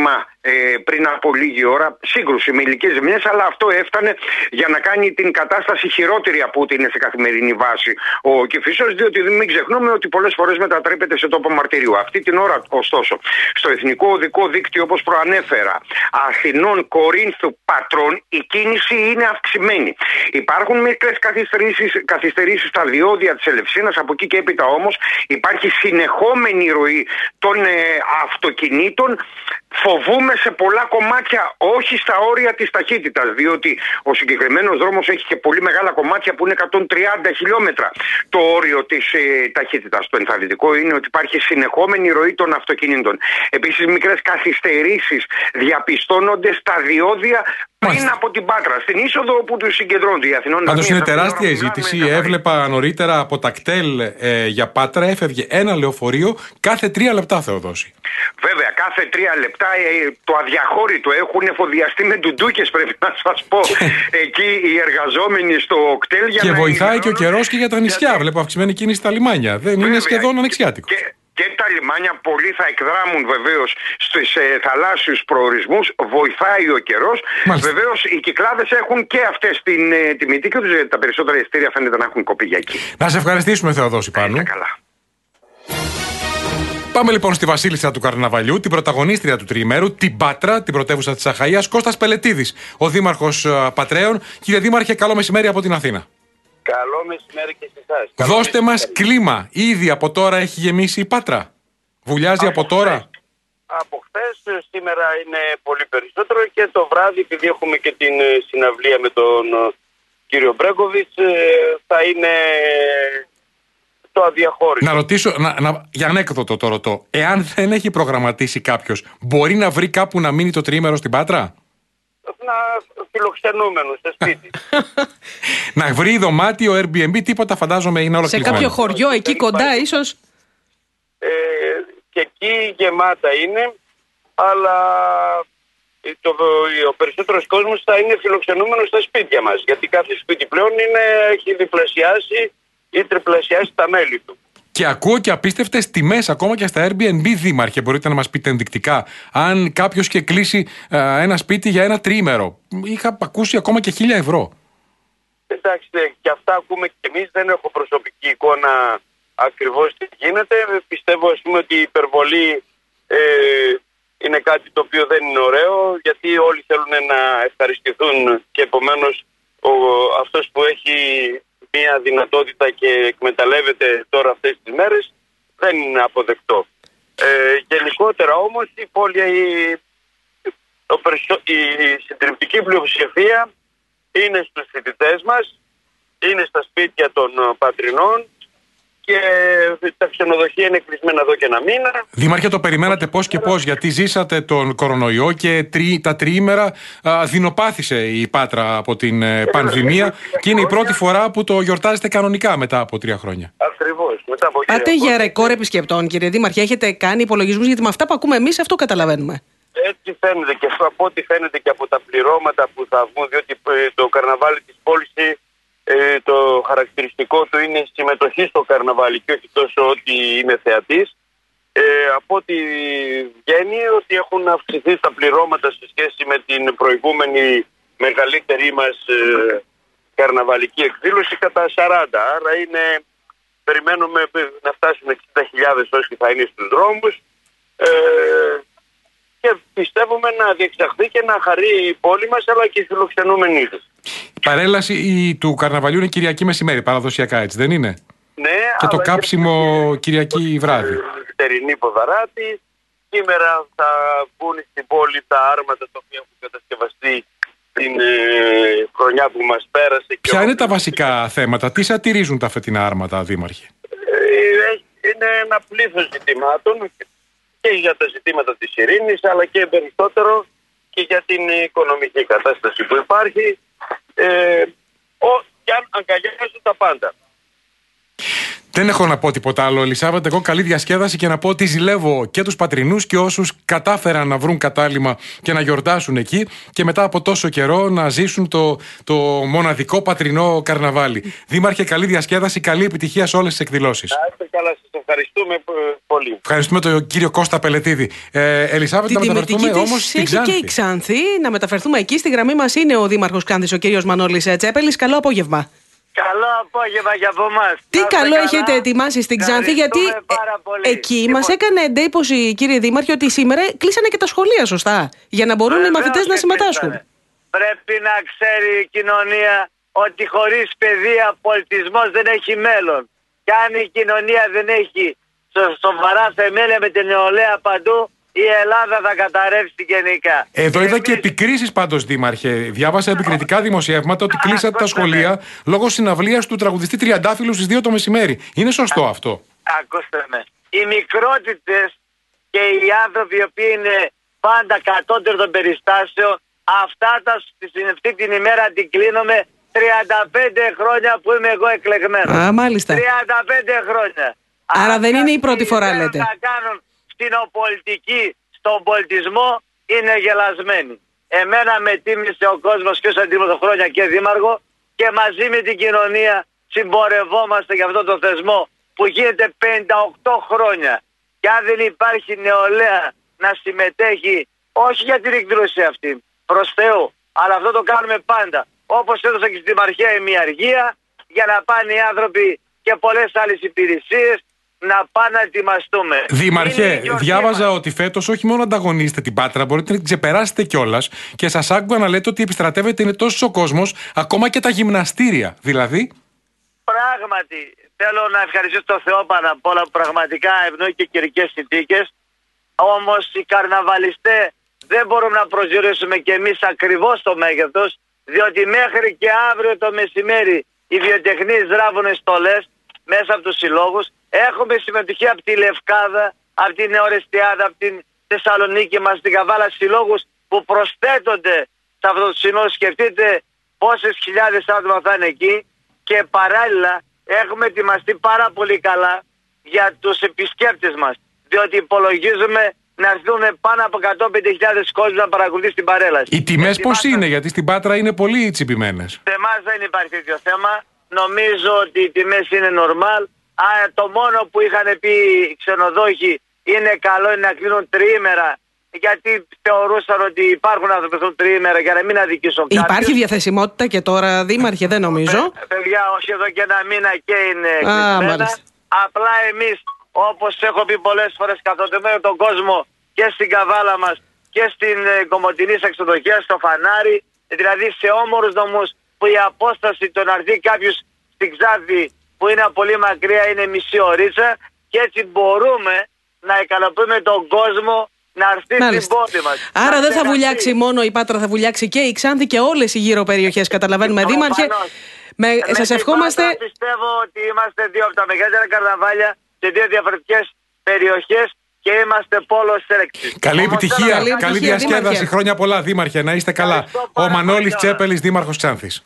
πριν από λίγη ώρα, σύγκρουση με υλικές ζημιές, αλλά αυτό έφτανε για να κάνει την κατάσταση χειρότερη από ό,τι είναι σε καθημερινή βάση ο Κηφισός, διότι μην ξεχνούμε ότι πολλές φορές μετατρέπεται σε τόπο μαρτυρίου. Αυτή την ώρα, ωστόσο, στο Εθνικό Οδικό Δίκτυο, όπως προανέφερα, Αθηνών, Κορίνθου, Πατρών, η κίνηση είναι αυξημένη. Υπάρχουν μικρές καθυστερήσεις στα διόδια της Ελευσίνας, από εκεί και έπειτα όμως υπάρχει συνεχόμενη ροή των αυτοκινήτων. Φοβούμε σε πολλά κομμάτια, όχι στα όρια της ταχύτητας, διότι ο συγκεκριμένος δρόμος έχει και πολύ μεγάλα κομμάτια που είναι 130 χιλιόμετρα το όριο της ταχύτητας. Το ενθαρρυντικό είναι ότι υπάρχει συνεχόμενη ροή των αυτοκινήτων. Επίσης, μικρές καθυστερήσεις διαπιστώνονται στα διόδια πριν από την Πάτρα, στην είσοδο όπου τους συγκεντρώνονται οι Αθηνών. Πάντως είναι τεράστια η ζήτηση. Έβλεπα νωρίτερα από τα κτέλ για Πάτρα έφευγε ένα λεωφορείο κάθε 3 λεπτά, Θεοδόση. Βέβαια, κάθε 3 λεπτά το αδιαχώρητο έχουν εφοδιαστεί με ντουντούκες, πρέπει να σας πω, εκεί οι εργαζόμενοι στο κτέλ. Και βοηθάει και ο καιρός και για τα νησιά. Βλέπω αυξημένη κίνηση στα λιμάνια. Δεν είναι σχεδόν ανεξιάτικο. Και τα λιμάνια πολλοί θα εκδράμουν βεβαίως στους θαλάσσιους προορισμούς. Βοηθάει ο καιρός. Βεβαίως οι κυκλάδες έχουν και αυτές την τιμητή και τους, τα περισσότερα ειστήρια φαίνεται να έχουν κοπεί για εκεί. Να σε ευχαριστήσουμε, Θεοδόση Πάνου. Καλά. Πάμε λοιπόν στη βασίλισσα του καρναβαλιού, την πρωταγωνίστρια του τριημέρου, την Πάτρα, την πρωτεύουσα της Αχαΐας, Κώστας Πελετίδης, ο δήμαρχος Πατρέων. Κύριε Δήμαρχε, καλό μεσημέρι από την Αθήνα. Καλό μεσημέρι και σε εσάς. Δώστε μας κλίμα. Ήδη από τώρα έχει γεμίσει η Πάτρα. Βουλιάζει από τώρα. Από χθες, σήμερα είναι πολύ περισσότερο και το βράδυ, επειδή έχουμε και την συναυλία με τον κύριο Μπρέγκοβιτς, θα είναι το αδιαχώρητο. Να ρωτήσω, για ανέκδοτο το ρωτώ. Εάν δεν έχει προγραμματίσει κάποιος, μπορεί να βρει κάπου να μείνει το τριήμερο στην Πάτρα? Να φιλοξενούμενο σε σπίτι. Να βρει δωμάτιο, Airbnb, τίποτα, φαντάζομαι είναι όλο κλεισμένο. Σε κάποιο χωριό εκεί κοντά ίσως. Και εκεί γεμάτα είναι, αλλά ο περισσότερος κόσμος θα είναι φιλοξενούμενος στα σπίτια μας, γιατί κάθε σπίτι πλέον έχει διπλασιάσει ή τριπλασιάσει τα μέλη του. Και ακούω και απίστευτες τιμές ακόμα και στα Airbnb, Δήμαρχε. Μπορείτε να μας πείτε ενδεικτικά, αν κάποιος και κλείσει ένα σπίτι για ένα τριήμερο? Είχα ακούσει ακόμα και 1.000 ευρώ. Εντάξει, και αυτά ακούμε και εμείς. Δεν έχω προσωπική εικόνα ακριβώς τι γίνεται. Πιστεύω, ας πούμε, ότι η υπερβολή είναι κάτι το οποίο δεν είναι ωραίο, γιατί όλοι θέλουν να ευχαριστηθούν και επομένως αυτός που έχει μια δυνατότητα και εκμεταλλεύεται τώρα αυτές τις μέρες δεν είναι αποδεκτό. Γενικότερα όμως η πόλη, η συντριπτική πλειοψηφία είναι στους φοιτητές μας, είναι στα σπίτια των πατρινών και τα ξενοδοχεία είναι κλεισμένα εδώ και ένα μήνα. Δήμαρχε, το περιμένατε πώς και πώς, γιατί ζήσατε τον κορονοϊό και τα τριήμερα δεινοπάθησε η Πάτρα από την πανδημία και είναι η πρώτη φορά που το γιορτάζετε κανονικά μετά από 3 χρόνια. Ακριβώς. Πάτε για ρεκόρ επισκεπτών, κύριε Δήμαρχε, έχετε κάνει υπολογισμούς? Γιατί με αυτά που ακούμε εμείς αυτό καταλαβαίνουμε. Έτσι φαίνεται και από ό,τι φαίνεται και από τα πληρώματα που θα βγουν, διότι το καρναβάλι της πόλης, το χαρακτηριστικό του είναι η συμμετοχή στο καρναβάλι και όχι τόσο ότι είναι θεατής. Από ό,τι βγαίνει ότι έχουν αυξηθεί τα πληρώματα σε σχέση με την προηγούμενη μεγαλύτερη μας καρναβαλική εκδήλωση κατά 40. Άρα περιμένουμε να φτάσουν 60.000 όσοι θα είναι στους δρόμους και πιστεύουμε να διεξαχθεί και να χαρεί η πόλη μας αλλά και οι φιλοξενούμενοι της. Η παρέλαση του καρναβαλιού είναι Κυριακή μεσημέρι, παραδοσιακά, έτσι δεν είναι? Ναι. Και το κάψιμο Κυριακή βράδυ. Τερινή Ποδαράτη. Σήμερα θα βγουν στην πόλη τα άρματα τα οποία έχουν κατασκευαστεί την χρονιά που μας πέρασε. Ποια είναι τα βασικά θέματα, τι σατηρίζουν τα φετινά άρματα, Δήμαρχε? Είναι ένα πλήθος ζητημάτων και για τα ζητήματα της ειρήνης αλλά και περισσότερο και για την οικονομική κατάσταση που υπάρχει και αγκαλιάζουν τα πάντα. Δεν έχω να πω τίποτα άλλο, Ελισάβετ. Εγώ καλή διασκέδαση και να πω ότι ζηλεύω και τους πατρινούς και όσους κατάφεραν να βρουν κατάλημα και να γιορτάσουν εκεί και μετά από τόσο καιρό να ζήσουν το μοναδικό πατρινό καρναβάλι. Δήμαρχε, καλή διασκέδαση, καλή επιτυχία σε όλες τις εκδηλώσεις. Καλά, σας Ευχαριστούμε πολύ. Ευχαριστούμε τον κύριο Κώστα Πελετίδη. Ελισάβετ, να μεταφερθούμε όμως στην Ξάνθη. Και η Ξάνθη, να μεταφερθούμε εκεί. Στη γραμμή μας είναι ο Δήμαρχος Ξάνθης, ο κύριος Μανώλης Τσέπελης. Καλό απόγευμα. Καλό απόγευμα για από εμάς. Τι καλό έχετε ετοιμάσει στην Ξάνθη, γιατί εκεί μας έκανε εντύπωση, κύριε Δήμαρχε, ότι σήμερα κλείσανε και τα σχολεία, σωστά, για να μπορούν οι μαθητές να συμμετάσχουν. Πρέπει να ξέρει η κοινωνία ότι χωρίς παιδεία πολιτισμός δεν έχει μέλλον. Και αν η κοινωνία δεν έχει σοβαρά θεμέλια με την νεολαία παντού, η Ελλάδα θα καταρρεύσει γενικά. Εδώ είδα και επικρίσεις πάντως, Δήμαρχε. Διάβασα επικριτικά δημοσιεύματα ότι κλείσατε τα σχολεία λόγω συναυλίας του τραγουδιστή Τριαντάφυλλου στις 2 το μεσημέρι. Είναι σωστό αυτό? Ακούστε με. Οι μικρότητες και οι άνθρωποι οι οποίοι είναι πάντα κατώτεροι των περιστάσεων, αυτή την ημέρα την κλείνουμε 35 χρόνια που είμαι εγώ εκλεγμένος. Μάλιστα. 35 χρόνια. Άρα δεν είναι η πρώτη φορά, λέτε. Να κάνουν στην πολιτική, στον πολιτισμό, είναι γελασμένοι. Εμένα με τίμησε ο κόσμος και ως αντίμετο χρόνια και δήμαρχο, και μαζί με την κοινωνία συμπορευόμαστε για αυτό το θεσμό που γίνεται 58 χρόνια. Και αν δεν υπάρχει νεολαία να συμμετέχει, όχι για την εκδήλωση αυτή, προς Θεού, αλλά αυτό το κάνουμε πάντα. Όπως έδωσα και στην Δημαρχία ημιαργία, για να πάνε οι άνθρωποι και πολλές άλλες υπηρεσίες να πάνε να ετοιμαστούμε. Δήμαρχε, διάβαζα ότι φέτος όχι μόνο ανταγωνίζετε την Πάτρα, μπορείτε να την ξεπεράσετε κιόλας, και σας άκουγα να λέτε ότι επιστρατεύεται, είναι τόσος ο κόσμος, ακόμα και τα γυμναστήρια. Δηλαδή. Πράγματι, θέλω να ευχαριστήσω τον Θεό πάνω απ' όλα που πραγματικά ευνοεί και καιρικές συνθήκες. Όμως οι καρναβαλιστές δεν μπορούμε να προσδιορίσουμε κι εμείς ακριβώς το μέγεθος, διότι μέχρι και αύριο το μεσημέρι οι βιοτεχνίες δράβουν στολές μέσα από τους συλλόγους. Έχουμε συμμετοχή από τη Λευκάδα, από την Νεορεστιάδα, από την Θεσσαλονίκη μας, την Καβάλα, συλλόγους που προσθέτονται σε αυτό το σύνολο. Σκεφτείτε πόσες χιλιάδες άτομα θα είναι εκεί, και παράλληλα έχουμε ετοιμαστεί πάρα πολύ καλά για τους επισκέπτες μας, διότι υπολογίζουμε να έρθουν πάνω από 105.000 κόσμοι να παρακολουθήσουν την παρέλαση. Οι τιμές πώς είναι, γιατί στην Πάτρα είναι πολύ τσιμπημένες? Σε εμάς δεν υπάρχει τέτοιο θέμα. Νομίζω ότι οι τιμές είναι normal. Το μόνο που είχαν πει οι ξενοδόχοι είναι καλό είναι να κλείνουν τριήμερα, γιατί θεωρούσαν ότι υπάρχουν άνθρωποι που τριήμερα για να μην αδικήσουν κάποιους. Υπάρχει διαθεσιμότητα και τώρα, Δήμαρχε? Δεν νομίζω. Παιδιά, όχι, εδώ και ένα μήνα και είναι κλεισμένα. Απλά εμείς, όπως έχω πει πολλές φορές, καθοδεμένο τον κόσμο και στην Καβάλα μας και στην Κομοτηνή Ξενοδοχεία, στο Φανάρι, δηλαδή σε όμορους νομούς που η απόσταση το να έρθει κάποιος στην Ξάνθη που είναι πολύ μακριά είναι μισή ωρίτσα, και έτσι μπορούμε να ικανοποιούμε τον κόσμο να έρθει στην πόλη μας. Άρα δεν θα βουλιάξει μόνο η Πάτρα, θα βουλιάξει και η Ξάνθη και όλες οι γύρω περιοχές, καταλαβαίνουμε, Δήμαρχε. Σας ευχόμαστε. Πιστεύω ότι είμαστε δύο από τα μεγαλύτερα καρναβάλια σε δύο διαφορετικές περιοχές και είμαστε πόλος έλεξης. Καλή επιτυχία, καλή διασκέδαση. Χρόνια πολλά, Δήμαρχε, να είστε καλά. Ο Μανώλης Τσέπελης, Δήμαρχος Ξάνθης.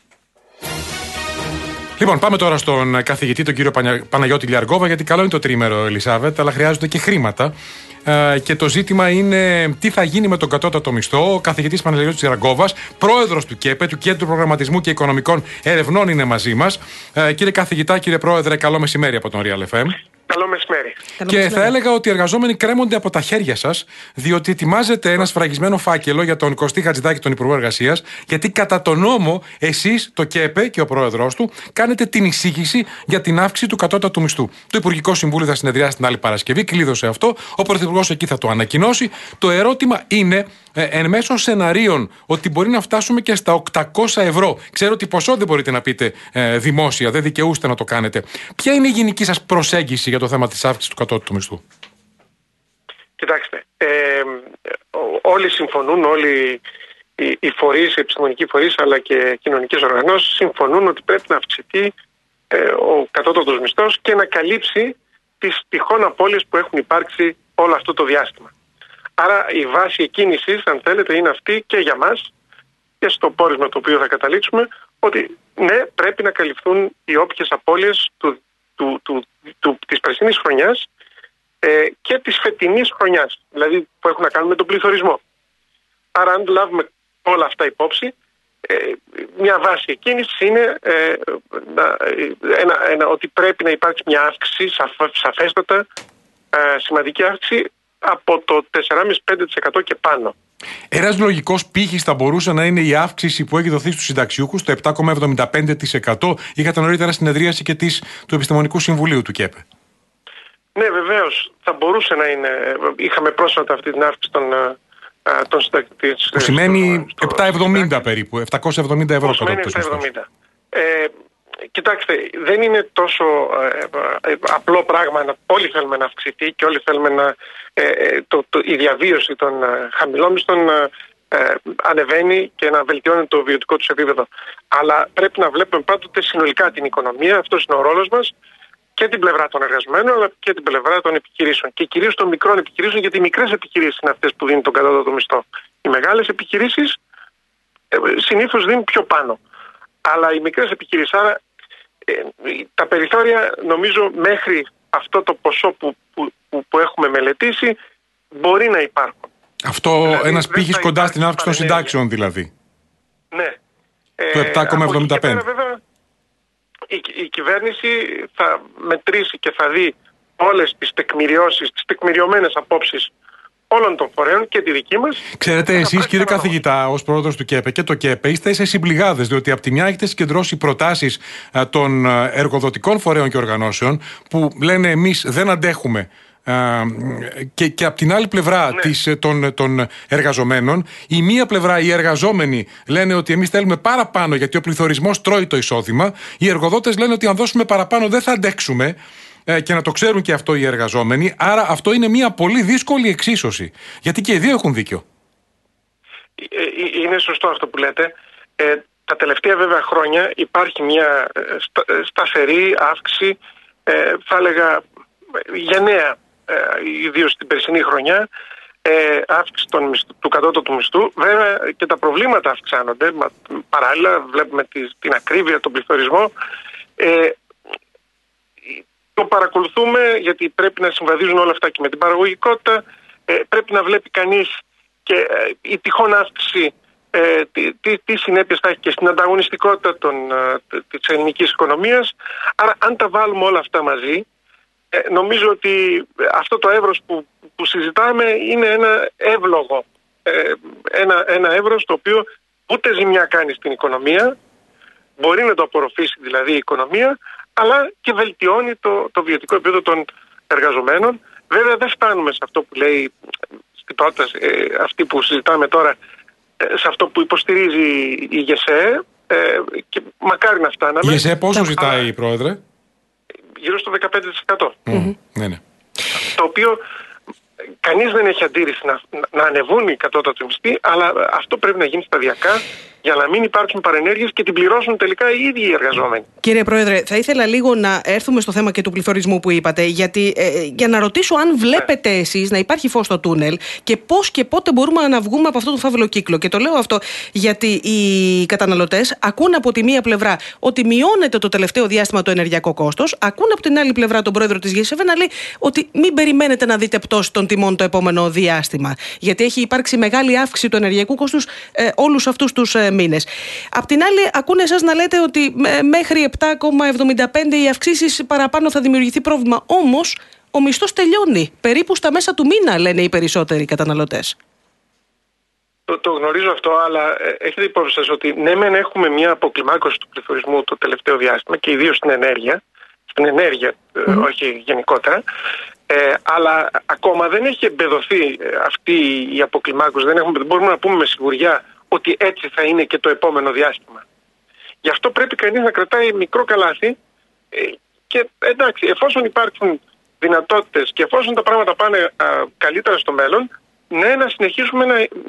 Λοιπόν, πάμε τώρα στον καθηγητή, τον κύριο Παναγιώτη Λιαργόβα, γιατί καλό είναι το τρίμερο, Ελισάβετ, αλλά χρειάζονται και χρήματα. Και το ζήτημα είναι τι θα γίνει με τον κατώτατο μισθό. Ο καθηγητής Παναγιώτης Λιαργόβας, πρόεδρος του ΚΕΠΕ, του Κέντρου Προγραμματισμού και Οικονομικών Ερευνών, είναι μαζί μας. Κύριε καθηγητά, κύριε πρόεδρε, καλό μεσημέρι από τον Real FM. Καλό μεσημέρι. Και θα έλεγα ότι οι εργαζόμενοι κρέμονται από τα χέρια σας, διότι ετοιμάζεται ένα σφραγισμένο φάκελο για τον Κωστή Χατζηδάκη, τον Υπουργό Εργασίας, γιατί κατά τον νόμο εσείς, το ΚΕΠΕ και ο πρόεδρος του, κάνετε την εισήγηση για την αύξηση του κατώτατου μισθού. Το Υπουργικό Συμβούλιο θα συνεδριάσει την άλλη Παρασκευή, κλείδωσε αυτό. Ο Πρωθυπουργός εκεί θα το ανακοινώσει. Το ερώτημα είναι, εν μέσω σεναρίων, ότι μπορεί να φτάσουμε και στα 800 ευρώ. Ξέρω ότι ποσό δεν μπορείτε να πείτε δημόσια, δεν δικαιούστε να το κάνετε. Ποια είναι η γενική σας προσέγγιση για το θέμα της αύξησης του κατώτατου μισθού? Κοιτάξτε, όλοι συμφωνούν, όλοι οι φορείς, οι επιστημονικοί φορείς αλλά και κοινωνικές οργανώσεις συμφωνούν ότι πρέπει να αυξηθεί ο κατώτατος μισθός και να καλύψει τις τυχόν απώλειες που έχουν υπάρξει όλο αυτό το διάστημα. Άρα η βάση εκκίνησης, αν θέλετε, είναι αυτή και για μας και στο πόρισμα το οποίο θα καταλήξουμε, ότι ναι, πρέπει να καλυφθούν οι όποιες απώλειες της περσινής χρονιάς και της φετινής χρονιάς, δηλαδή που έχουν να κάνουν με τον πληθωρισμό. Άρα αν λάβουμε όλα αυτά υπόψη, μια βάση εκκίνησης είναι ότι πρέπει να υπάρξει μια αύξηση, σαφέστατα σημαντική αύξηση από το 4,5-5% και πάνω. Ένας λογικός πύχης θα μπορούσε να είναι η αύξηση που έχει δοθεί στους συνταξιούχους, το 7,75%. Είχατε νωρίτερα συνεδρίαση και του Επιστημονικού Συμβουλίου του ΚΕΠΕ. Ναι, βεβαίως, θα μπορούσε να είναι. Είχαμε πρόσφατα αυτή την αύξηση των συνταξιούχων. Που σημαίνει 7,70 περίπου, 770 ευρώ κατά το μισθό. Κοιτάξτε, δεν είναι τόσο απλό πράγμα. Όλοι θέλουμε να αυξηθεί και όλοι θέλουμε η διαβίωση των χαμηλόμισθων ανεβαίνει και να βελτιώνει το βιωτικό τους επίπεδο. Αλλά πρέπει να βλέπουμε πάντοτε συνολικά την οικονομία, αυτός είναι ο ρόλος μας, και την πλευρά των εργαζομένων αλλά και την πλευρά των επιχειρήσεων. Και κυρίως των μικρών επιχειρήσεων, γιατί οι μικρές επιχειρήσεις είναι αυτές που δίνουν τον κατώτατο μισθό. Οι μεγάλες επιχειρήσεις συνήθως δίνουν πιο πάνω. Αλλά οι μικρές επιχειρήσεις, άρα τα περιθώρια νομίζω μέχρι αυτό το ποσό που έχουμε μελετήσει μπορεί να υπάρχουν. Αυτό δηλαδή, ένας πύχης κοντά στην αύξηση των συντάξεων δηλαδή. Ναι. Το 7,75. Βέβαια η κυβέρνηση θα μετρήσει και θα δει όλες τις τεκμηριώσεις, τις τεκμηριωμένες απόψεις όλων των φορέων και τη δική μας. Ξέρετε, εσείς κύριε καθηγητά, ως πρόεδρος του ΚΕΠΕ και το ΚΕΠΕ, είστε σε συμπληγάδες, διότι από τη μια έχετε συγκεντρώσει προτάσεις των εργοδοτικών φορέων και οργανώσεων που λένε εμείς δεν αντέχουμε. Και από την άλλη πλευρά των εργαζομένων, η μία πλευρά οι εργαζόμενοι λένε ότι εμείς θέλουμε παραπάνω γιατί ο πληθωρισμός τρώει το εισόδημα. Οι εργοδότες λένε ότι αν δώσουμε παραπάνω δεν θα αντέξουμε. Και να το ξέρουν και αυτό οι εργαζόμενοι. Άρα αυτό είναι μια πολύ δύσκολη εξίσωση. Γιατί και οι δύο έχουν δίκιο. Είναι σωστό αυτό που λέτε. Τα τελευταία βέβαια χρόνια υπάρχει μια σταθερή αύξηση, θα έλεγα γενναία, ιδίως την περσινή χρονιά, αύξηση του κατώτατου μισθού. Βέβαια και τα προβλήματα αυξάνονται. Παράλληλα βλέπουμε την ακρίβεια, τον πληθωρισμό. Το παρακολουθούμε γιατί πρέπει να συμβαδίζουν όλα αυτά και με την παραγωγικότητα. Πρέπει να βλέπει κανείς και η τυχόν αύξηση τι συνέπειες θα έχει και στην ανταγωνιστικότητα της ελληνικής οικονομίας. Άρα αν τα βάλουμε όλα αυτά μαζί, νομίζω ότι αυτό το εύρος που συζητάμε είναι ένα εύλογο. Ένα εύρος το οποίο ούτε ζημιά κάνει στην οικονομία, μπορεί να το απορροφήσει δηλαδή η οικονομία, αλλά και βελτιώνει το βιωτικό επίπεδο των εργαζομένων. Βέβαια δεν φτάνουμε σε αυτό που λέει στην πρόταση αυτή που συζητάμε τώρα, σε αυτό που υποστηρίζει η ΓΕΣΕ, και μακάρι να φτάναμε. Η ΓΕΣΕ πόσο ζητάει, Πρόεδρε? Γύρω στο 15%. Ναι. Το οποίο κανείς δεν έχει αντίρρηση να ανεβούν οι κατώτατοι μισθοί, αλλά αυτό πρέπει να γίνει σταδιακά για να μην υπάρξουν παρενέργειες και την πληρώσουν τελικά οι ίδιοι οι εργαζόμενοι. Κύριε Πρόεδρε, θα ήθελα λίγο να έρθουμε στο θέμα και του πληθωρισμού που είπατε, γιατί για να ρωτήσω αν βλέπετε εσείς να υπάρχει φως στο τούνελ και πώς και πότε μπορούμε να βγούμε από αυτό το φαύλο κύκλο. Και το λέω αυτό γιατί οι καταναλωτές ακούν από τη μία πλευρά ότι μειώνεται το τελευταίο διάστημα το ενεργειακό κόστος, ακούν από την άλλη πλευρά τον πρόεδρο της ΓΕΣΕΒ να λέει ότι μην περιμένετε να δείτε πτώση των τιμών το επόμενο διάστημα. Γιατί έχει υπάρξει μεγάλη αύξηση του ενεργειακού κόστους όλους αυτούς τους μήνες. Απ' την άλλη, ακούνε εσάς να λέτε ότι μέχρι 7,75 οι αυξήσεις παραπάνω θα δημιουργηθεί πρόβλημα. Όμως, ο μισθός τελειώνει. Περίπου στα μέσα του μήνα, λένε οι περισσότεροι καταναλωτές. Το γνωρίζω αυτό, αλλά έχετε υπόψη σας ότι ναι, μεν έχουμε μια αποκλιμάκωση του πληθωρισμού το τελευταίο διάστημα και ιδίως στην ενέργεια. Στην ενέργεια, όχι γενικότερα. Αλλά ακόμα δεν έχει εμπεδοθεί αυτή η αποκλιμάκωση. Δεν μπορούμε να πούμε με σιγουριά ότι έτσι θα είναι και το επόμενο διάστημα. Γι' αυτό πρέπει κανείς να κρατάει μικρό καλάθι και εντάξει, εφόσον υπάρχουν δυνατότητες και εφόσον τα πράγματα πάνε καλύτερα στο μέλλον, ναι, να συνεχίσουμε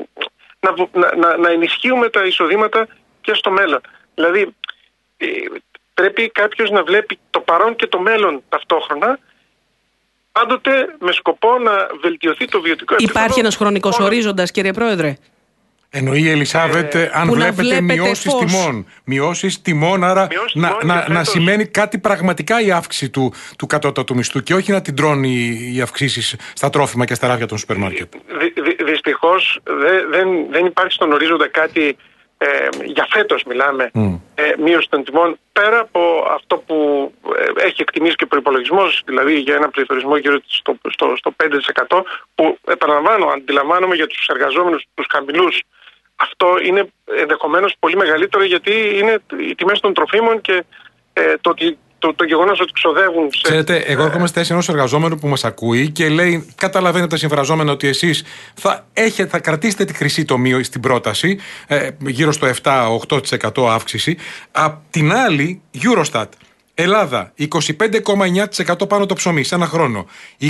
να ενισχύουμε τα εισοδήματα και στο μέλλον. Δηλαδή, πρέπει κάποιος να βλέπει το παρόν και το μέλλον ταυτόχρονα, πάντοτε με σκοπό να βελτιωθεί το βιωτικό επίπεδο. Υπάρχει ένας χρονικός ορίζοντας, κύριε Πρόεδρε? Εννοεί η Ελισάβετ, αν βλέπετε μειώσεις τιμών, άρα να σημαίνει κάτι πραγματικά η αύξηση του κατώτατου μισθού και όχι να την τρώνε οι αυξήσεις στα τρόφιμα και στα ράφια των σούπερ μάρκετ. Δυστυχώς δεν υπάρχει στον ορίζοντα κάτι για φέτος μιλάμε, μείωση των τιμών, πέρα από αυτό που έχει εκτιμήσει και ο προϋπολογισμός, δηλαδή για ένα πληθωρισμό γύρω στο 5%, που επαναλαμβάνω, αντιλαμβάνομαι για τους εργαζόμενους, τους χαμηλούς, αυτό είναι ενδεχομένως πολύ μεγαλύτερο, γιατί είναι οι τιμές των τροφίμων και το γεγονός ότι ξοδεύουν. Ξέρετε, εγώ έρχομαι στη θέση ενός εργαζόμενου που μας ακούει και λέει: καταλαβαίνετε τα συμφραζόμενα ότι εσείς θα κρατήσετε τη χρυσή τομή στην πρόταση, γύρω στο 7-8% αύξηση. Απ' την άλλη, Eurostat. Ελλάδα, 25,9% πάνω το ψωμί σε ένα χρόνο.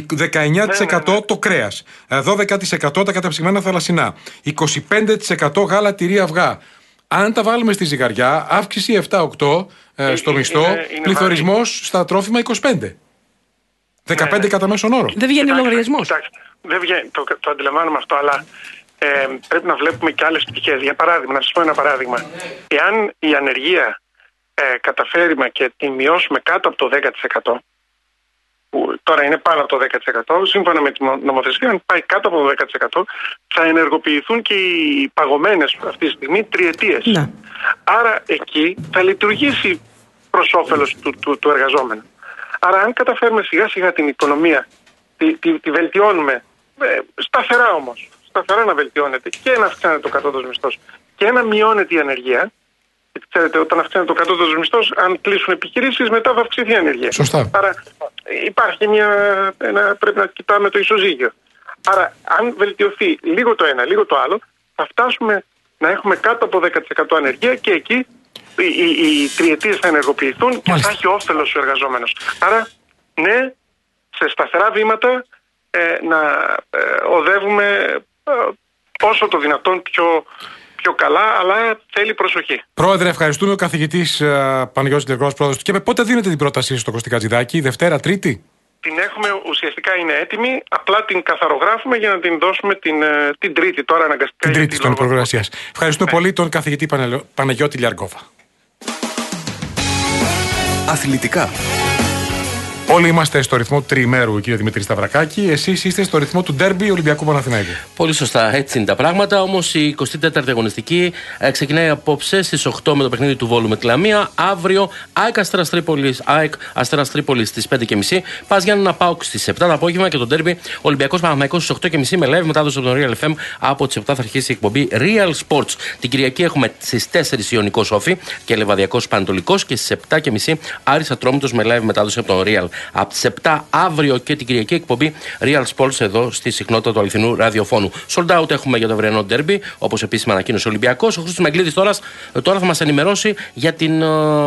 19% το κρέας. 12% τα καταψυγμένα θαλασσινά. 25% γάλα, τυρί, αυγά. Αν τα βάλουμε στη ζυγαριά, αύξηση 7-8 στο μισθό, πληθωρισμός στα τρόφιμα 25. 15 κατά μέσον όρο. Δεν βγαίνει ο λογαριασμός. Δεν βγαίνει, το αντιλαμβάνομαι αυτό, αλλά πρέπει να βλέπουμε και άλλες πτυχές. Για παράδειγμα, να σας πω ένα παράδειγμα. Εάν η ανεργία καταφέρουμε και τη μειώσουμε κάτω από το 10%, που τώρα είναι πάνω από το 10%, σύμφωνα με την νομοθεσία, αν πάει κάτω από το 10%, θα ενεργοποιηθούν και οι παγωμένες αυτή τη στιγμή τριετίες. Ναι. Άρα εκεί θα λειτουργήσει προς όφελος του εργαζόμενου. Άρα αν καταφέρουμε σιγά σιγά την οικονομία, τη βελτιώνουμε, σταθερά όμως, σταθερά να βελτιώνεται και να αυξάνεται το κατώτατος μισθός και να μειώνεται η ανεργία. Ξέρετε, όταν αυξάνεται το κατώτατος μισθός, αν κλείσουν επιχειρήσεις, μετά θα αυξηθεί η ανεργία. Σωστά. Άρα υπάρχει πρέπει να κοιτάμε το ισοζύγιο. Άρα, αν βελτιωθεί λίγο το ένα, λίγο το άλλο, θα φτάσουμε να έχουμε κάτω από 10% ανεργία και εκεί οι τριετίες θα ενεργοποιηθούν και θα έχει όφελος ο εργαζόμενος. Άρα, ναι, σε σταθερά βήματα να οδεύουμε όσο το δυνατόν πιο καλά, αλλά θέλει προσοχή. Πρόεδρε, ευχαριστούμε. Ο καθηγητής Παναγιώτης Τηλιαρκόβας, πρόεδρος του ΚΕΠΕ. Πότε δίνετε την πρότασή στο Κωστή Κατζηδάκη, Δευτέρα, Τρίτη? Την έχουμε, ουσιαστικά είναι έτοιμη, απλά την καθαρογράφουμε για να την δώσουμε την Τρίτη, τώρα αναγκαστικά. Την Τρίτη στον προγραμματίας. Ευχαριστούμε πολύ τον καθηγητή Παναγιώτη Τηλιαρκόβα. Αθλητικά. Όλοι είμαστε στο ρυθμό του τριημέρου, κύριε Δημήτρη Σταυρακάκη. Εσείς είστε στο ρυθμό του ντέρμπι Ολυμπιακού Παναθηναϊκού. Πολύ σωστά, έτσι είναι τα πράγματα. Όμως η 24η αγωνιστική ξεκινάει απόψε στις 8 με το παιχνίδι του Βόλου με τη Λαμία. Αύριο ΑΕΚ Αστέρας Τρίπολης στις 5.30. Πας Γιάννενα ΠΑΟΚ στις 7 το απόγευμα και το ντέρμπι Ολυμπιακός Παναθηναϊκός στις 8.30 με live μετάδοση από τον Real FM. Από τις 7 θα αρχίσει η εκπομπή Real Sports. Την Κυριακή έχουμε στις 4 Ιωνικός Όφη και Λεβαδιακός Πανετολικός και στις 7.30 Άρης Ατρόμητος με live μετάδοση από τον Real. Από τις 7 αύριο και την Κυριακή εκπομπή Real Sports εδώ στη συχνότητα του αληθινού ραδιοφώνου. Sold out έχουμε για το αυριανό ντέρμπι, όπως επίσημα ανακοίνωσε ο Ολυμπιακός. Ο Χρήστος Μεγκλίδης τώρα θα μας ενημερώσει για την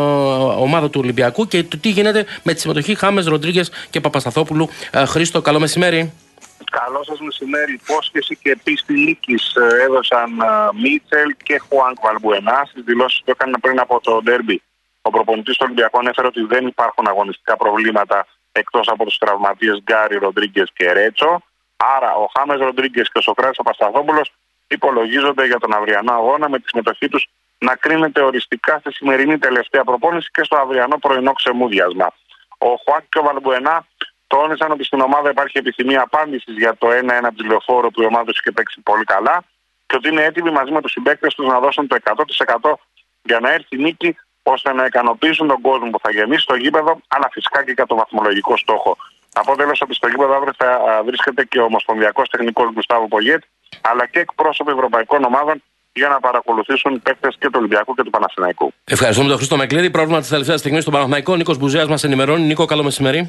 ομάδα του Ολυμπιακού και το τι γίνεται με τη συμμετοχή Χάμες, Ροντρίγκες και Παπασταθόπουλου. Χρήστο, καλό μεσημέρι. Καλό σας μεσημέρι. Υπόσχεση και πίστη νίκης έδωσαν Μίτσελ και Χουάνκ Βαλμπουενά στις δηλώσεις που έκαναν πριν από το ντέρμπι. Ο προπονητής του Ολυμπιακού ανέφερε ότι δεν υπάρχουν αγωνιστικά προβλήματα εκτός από τους τραυματίες Γκάρι, Ροντρίγκες και Ρέτσο. Άρα ο Χάμες Ροντρίγκες και ο Σοκράτης Παπασταθόπουλος υπολογίζονται για τον αυριανό αγώνα με τη συμμετοχή τους να κρίνεται οριστικά στη σημερινή τελευταία προπόνηση και στο αυριανό πρωινό ξεμούδιασμα. Ο Χουάνκ και ο Βαλμπουενά τόνισαν ότι στην ομάδα υπάρχει επιθυμία απάντησης για το 1-1 της Λεωφόρου που η ομάδα τους είχε παίξει πολύ καλά και ότι είναι έτοιμοι μαζί με τους συμπαίκτες τους να δώσουν το 100% για να έρθει νίκη, ώστε να ικανοποιήσουν τον κόσμο που θα γεμίσει το γήπεδο, αλλά φυσικά και για το βαθμολογικό στόχο. Αποτέλεσμα ότι στο γήπεδο αύριο θα βρίσκεται και ο Ομοσπονδιακός Τεχνικός Γκουστάβο Πογιέτ, αλλά και εκπρόσωποι ευρωπαϊκών ομάδων για να παρακολουθήσουν οι παίκτες και του Ολυμπιακού και του Παναθηναϊκού. Ευχαριστούμε τον Χρήστο Μεγκλίδη. Πρόβλημα της τελευταίας στιγμής στον Παναθηναϊκό. Νίκος Μπουζέας μας ενημερώνει. Νίκο, καλό μεσημέρι.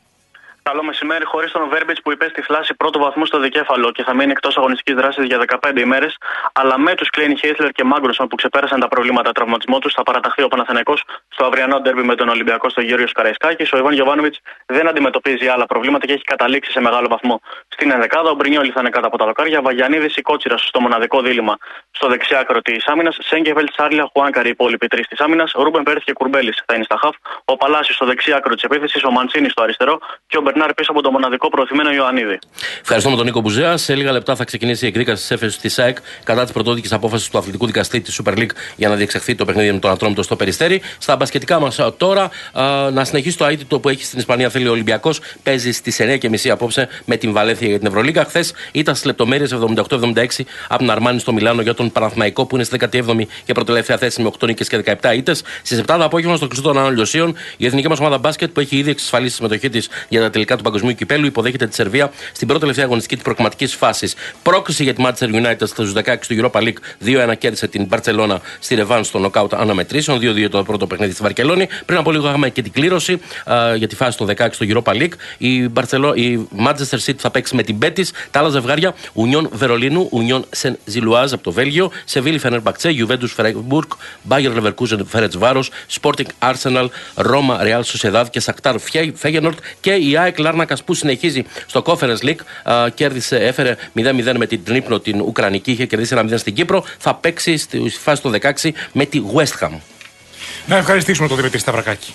Καλό μεσημέρι, χωρίς τον Βέρμπιτς που υπέστη θλάση πρώτου βαθμού στο δικέφαλο και θα μείνει εκτός αγωνιστικής δράσης για 15 ημέρες, αλλά με τους Κλέιν Χέισλερ και Μάγκρουσον που ξεπέρασαν τα προβλήματα τραυματισμού τους, θα παραταχθεί ο Παναθηναϊκός στο αυριανό ντέρμπι με τον Ολυμπιακό στο Γεώργιος Καραϊσκάκης. Ο Ιβάν Γιοβάνοβιτς δεν αντιμετωπίζει άλλα προβλήματα και έχει καταλήξει σε μεγάλο βαθμό στην ενδεκάδα. Ο Μπρινιόλι θα είναι κάτω από τα δοκάρια. Βαγιανίδης ή Κότσιρας στο μοναδικό δίλημμα στο δεξιάκρο της άμυνας. Σέγκεβελτ, Σάρλια, Χουάνκαρη, οι υπόλοιποι τρεις της άμυνας. Ρούμπεν Πέρθ και Κουρμπέλης θα είναι στα χαφ. Ο Παλάσιος στο δεξιάκρο της επίθεσης. Ο Μαντσίνη στο αριστερό και ο Φερνάρ πίσω από το μοναδικό προωθημένο Ιωαννίδη. Ευχαριστούμε τον Νίκο Μπουζέα. Σε λίγα λεπτά θα ξεκινήσει η εκδίκαση τη έφεση τη ΑΕΚ κατά τη πρωτόδικη απόφαση του αθλητικού δικαστή τη Super League για να διεξαχθεί το παιχνίδι με τον Ατρόμητο στο Περιστέρι. Στα μπασκετικά μας τώρα, να συνεχίσει το αίτητο που έχει στην Ισπανία θέλει ο Ολυμπιακός. Παίζει στις 9:30 απόψε με την Βαλένθια για την Ευρωλίγκα. Χθες ήταν στις λεπτομέρειες 78-76 από την Αρμάνι στο Μιλάνο για τον Παναθηναϊκό που είναι στη 17η και πρωτοελεύθερα θέση με 8 νίκες και 17 ήττες. Στις 7 το απόγευμα στο κλειστό των Άνω Λιωσίων η εθνική μας ομάδα μπάσκετ που έχει ήδη εξασφαλίσει τη συμμετοχή της για τα τελικά του Παγκοσμίου Κυπέλου υποδέχεται τη Σερβία στην πρώτη τελευταία αγωνιστική της προκριματικής φάσης. Πρόκριση για τη Manchester United στους 16 του Europa League. 2-1 κέρδισε την Μπαρτσελώνα στη Ρεβάν στο νοκάουτ αναμετρήσεων. 2-2 το πρώτο παιχνίδι στη Βαρκελόνη. Πριν από λίγο είχαμε και την κλήρωση για τη φάση των 16 στο Europa League. Η Manchester City θα παίξει με την Betis. Τα άλλα ζευγάρια Union Βερολίνου, Union Saint-Gilloise από το Βέλγιο, Σεβίλη Φενερμπαχτσέ, Juventus Freiburg, Bayer Leverkusen Ferencváros, Sporting Arsenal, Roma Real Sociedad και Shakhtar Feyenoord και η ΑΕΚ Λάρνακας που συνεχίζει στο Conference League. Έφερε 0-0 με την Τρίπνο την Ουκρανική, είχε κερδίσει 1-0 στην Κύπρο. Θα παίξει στη φάση των 16 με τη West Ham. Να ευχαριστήσουμε τον Δημήτρη Σταυρακάκη.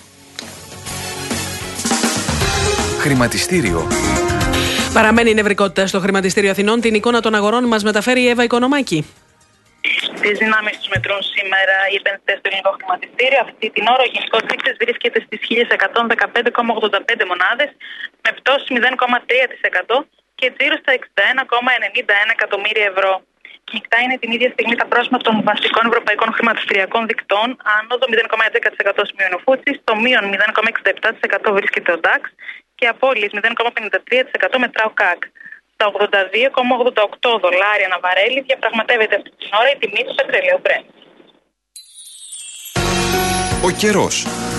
Χρηματιστήριο. Παραμένει η νευρικότητα στο Χρηματιστήριο Αθηνών. Την εικόνα των αγορών μας μεταφέρει η Εύα Οικονομάκη. Τις δυνάμεις τους μετρούν σήμερα οι επενδυτές στο ελληνικό χρηματιστήριο. Αυτή την ώρα ο γενικός δείκτης βρίσκεται στις 1115,85 μονάδες με πτώση 0,3% και τζίρο στα 61,91 εκατομμύρια ευρώ. Κινητά είναι την ίδια στιγμή τα πρόσημα των βασικών ευρωπαϊκών χρηματιστηριακών δικτών. Άνοδο 0,11% σημειώνει ο Φούτσις, το μείον 0,67% βρίσκεται ο DAX και απώλειες 0,53% μετρά ο ΚΑΚ. Στα 82,88 δολάρια ανά βαρέλι διαπραγματεύεται αυτή την ώρα η τιμή του πετρελαίου Brent. Ο καιρός.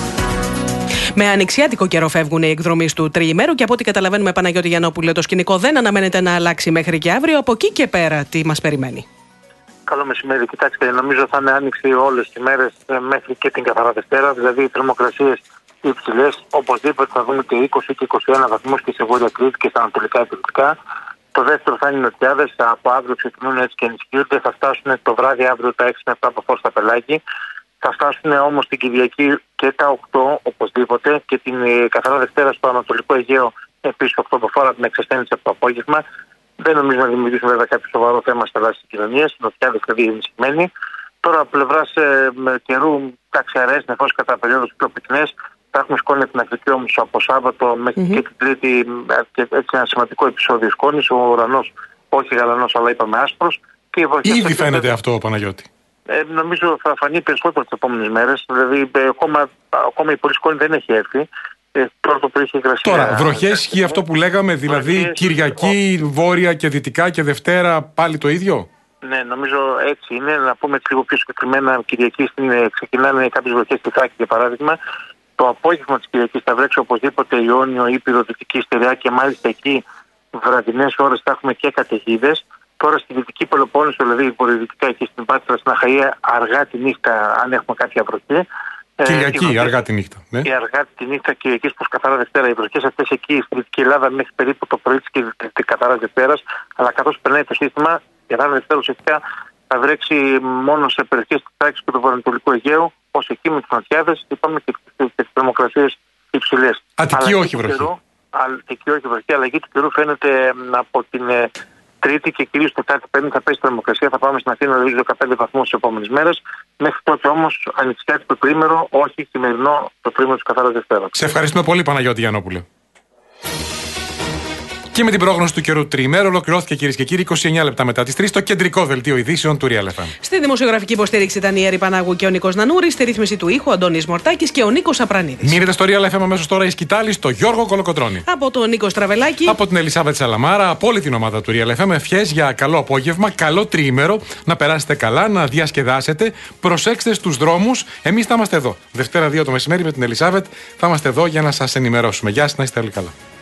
Με ανοιξιάτικο καιρό φεύγουν οι εκδρομείς του τριημέρου και από ό,τι καταλαβαίνουμε, Παναγιώτη Γιαννόπουλε, το σκηνικό δεν αναμένεται να αλλάξει μέχρι και αύριο. Από εκεί και πέρα, τι μας περιμένει? Καλό μεσημέρι. Κοιτάξτε, νομίζω θα είναι άνοιξη όλες τις μέρες μέχρι και την καθαρά Δευτέρα. Δηλαδή, οι θερμοκρασίες υψηλές, οπωσδήποτε θα δούμε και 20 και 21 βαθμούς και σε Βόρεια Κρήτη και στα ανατολικά επιλεκτικά. Το δεύτερο θα είναι οι νοτιάδες. Από αύριο ξεκινούν έτσι και ενισχύονται. Θα φτάσουν το βράδυ αύριο τα 6 με 7 από φως στα πελάγη. Θα φτάσουν όμως την Κυριακή και τα 8 οπωσδήποτε και την καθαρά Δευτέρα στο Ανατολικό Αιγαίο επίσης 8 το φόρα την εξασθένηση από το απόγευμα. Δεν νομίζω να δημιουργήσουμε βέβαια κάποιο σοβαρό θέμα στα δάση της κοινωνίας, οι νοτιάδες δηλαδή ενισχυμένοι. Τώρα από πλευράς καιρού, ταξιαρές, νεφώς κατά περίοδους πιο πυκνές, θα έχουμε σκόνη από την Αφρική όμως από Σάββατο μέχρι και την Τρίτη και έτσι ένα σημαντικό επεισόδιο σκόνης. Ο ουρανός όχι γαλανός αλλά είπαμε άσπρος. Ήδη φαίνεται αυτό, Παναγιώτη. Νομίζω θα φανεί περισσότερο τις επόμενες μέρες. Δηλαδή, ακόμα η πολύ σκόνη δεν έχει έρθει. Τώρα το πρωί έχει υγρασία. Τώρα, βροχές ισχύει αυτό που λέγαμε, δηλαδή Κυριακή, Βόρεια και Δυτικά και Δευτέρα πάλι το ίδιο. Ναι, νομίζω έτσι είναι. Να πούμε λίγο πιο συγκεκριμένα, Κυριακή ξεκινάνε κάποιες βροχές στη Θράκη για παράδειγμα. Το απόγευμα της Κυριακής θα βρέξει οπωσδήποτε Ιόνιο, Ήπειρο, Δυτική Στερεά και μάλιστα εκεί βραδινές ώρες θα έχουμε και καταιγίδες. Τώρα στη Δυτική Πελοπόννησο, δηλαδή βορειοδυτικά εκεί στην Πάτρα, στην Αχαΐα, αργά τη νύχτα, αν έχουμε κάποια βροχή. Κυριακή, αργά τη νύχτα. Ναι. Η αργά τη νύχτα Κυριακής προς καθαρά Δευτέρα. Οι βροχές αυτές εκεί στη Δυτική Ελλάδα μέχρι περίπου το πρωί της καθαρά Δευτέρας. Αλλά καθώς περνάει το σύστημα, η καθαρά Δευτέρα ουσιαστικά θα βρέξει μόνο σε περιοχές της Θράκης και του Βορειοανατολικού Αιγαίου, ως εκεί με τις νοτιάδες, είπαμε και τις θερμοκρασίες υψηλές. Αττική όχι βροχή. Αττική όχι βροχή. Αλλαγή του καιρού φαίνεται από την Τρίτη και κυρίως Τετάρτη Πέμπτη θα πέσει η θερμοκρασία. Θα πάμε στην Αθήνα δηλαδή 15 βαθμούς τις επόμενες μέρες. Μέχρι τότε όμως ανοιξιάτικο τρίμερο, όχι σημερινό το τρίμερο της καθαράς Δευτέρας. Σε ευχαριστούμε πολύ, Παναγιώτη Γιαννόπουλε. Και με την πρόγνωση του καιρού τριημέρου ολοκληρώθηκε, κυρίες και κύριοι, 29 λεπτά μετά τις 3 το κεντρικό δελτίο ειδήσεων του Real FM. Στη δημοσιογραφική υποστήριξη ήταν η Έρη Πανάγου και ο Νίκος Νανούρης, στη ρύθμιση του ήχου Αντώνης Μορτάκης και ο Νίκος Απρανίδης. Μείνετε στο Real FM αμέσως τώρα η σκητάλη στο Γιώργο Κολοκοτρώνη. Από τον Νίκο Στραβελάκη. Από την Ελισάβετ Σαλαμάρα, από όλη την ομάδα του Real FM. Ευχές για καλό απόγευμα, καλό τριήμερο, να περάσετε καλά, να διασκεδάσετε. Προσέξτε στους δρόμους. Εμείς θα είμαστε εδώ. Δευτέρα 2 το μεσημέρι με την Ελισάβετ θα είμαστε εδώ για να σας ενημερώσουμε. Γεια σας, να είστε όλοι καλά.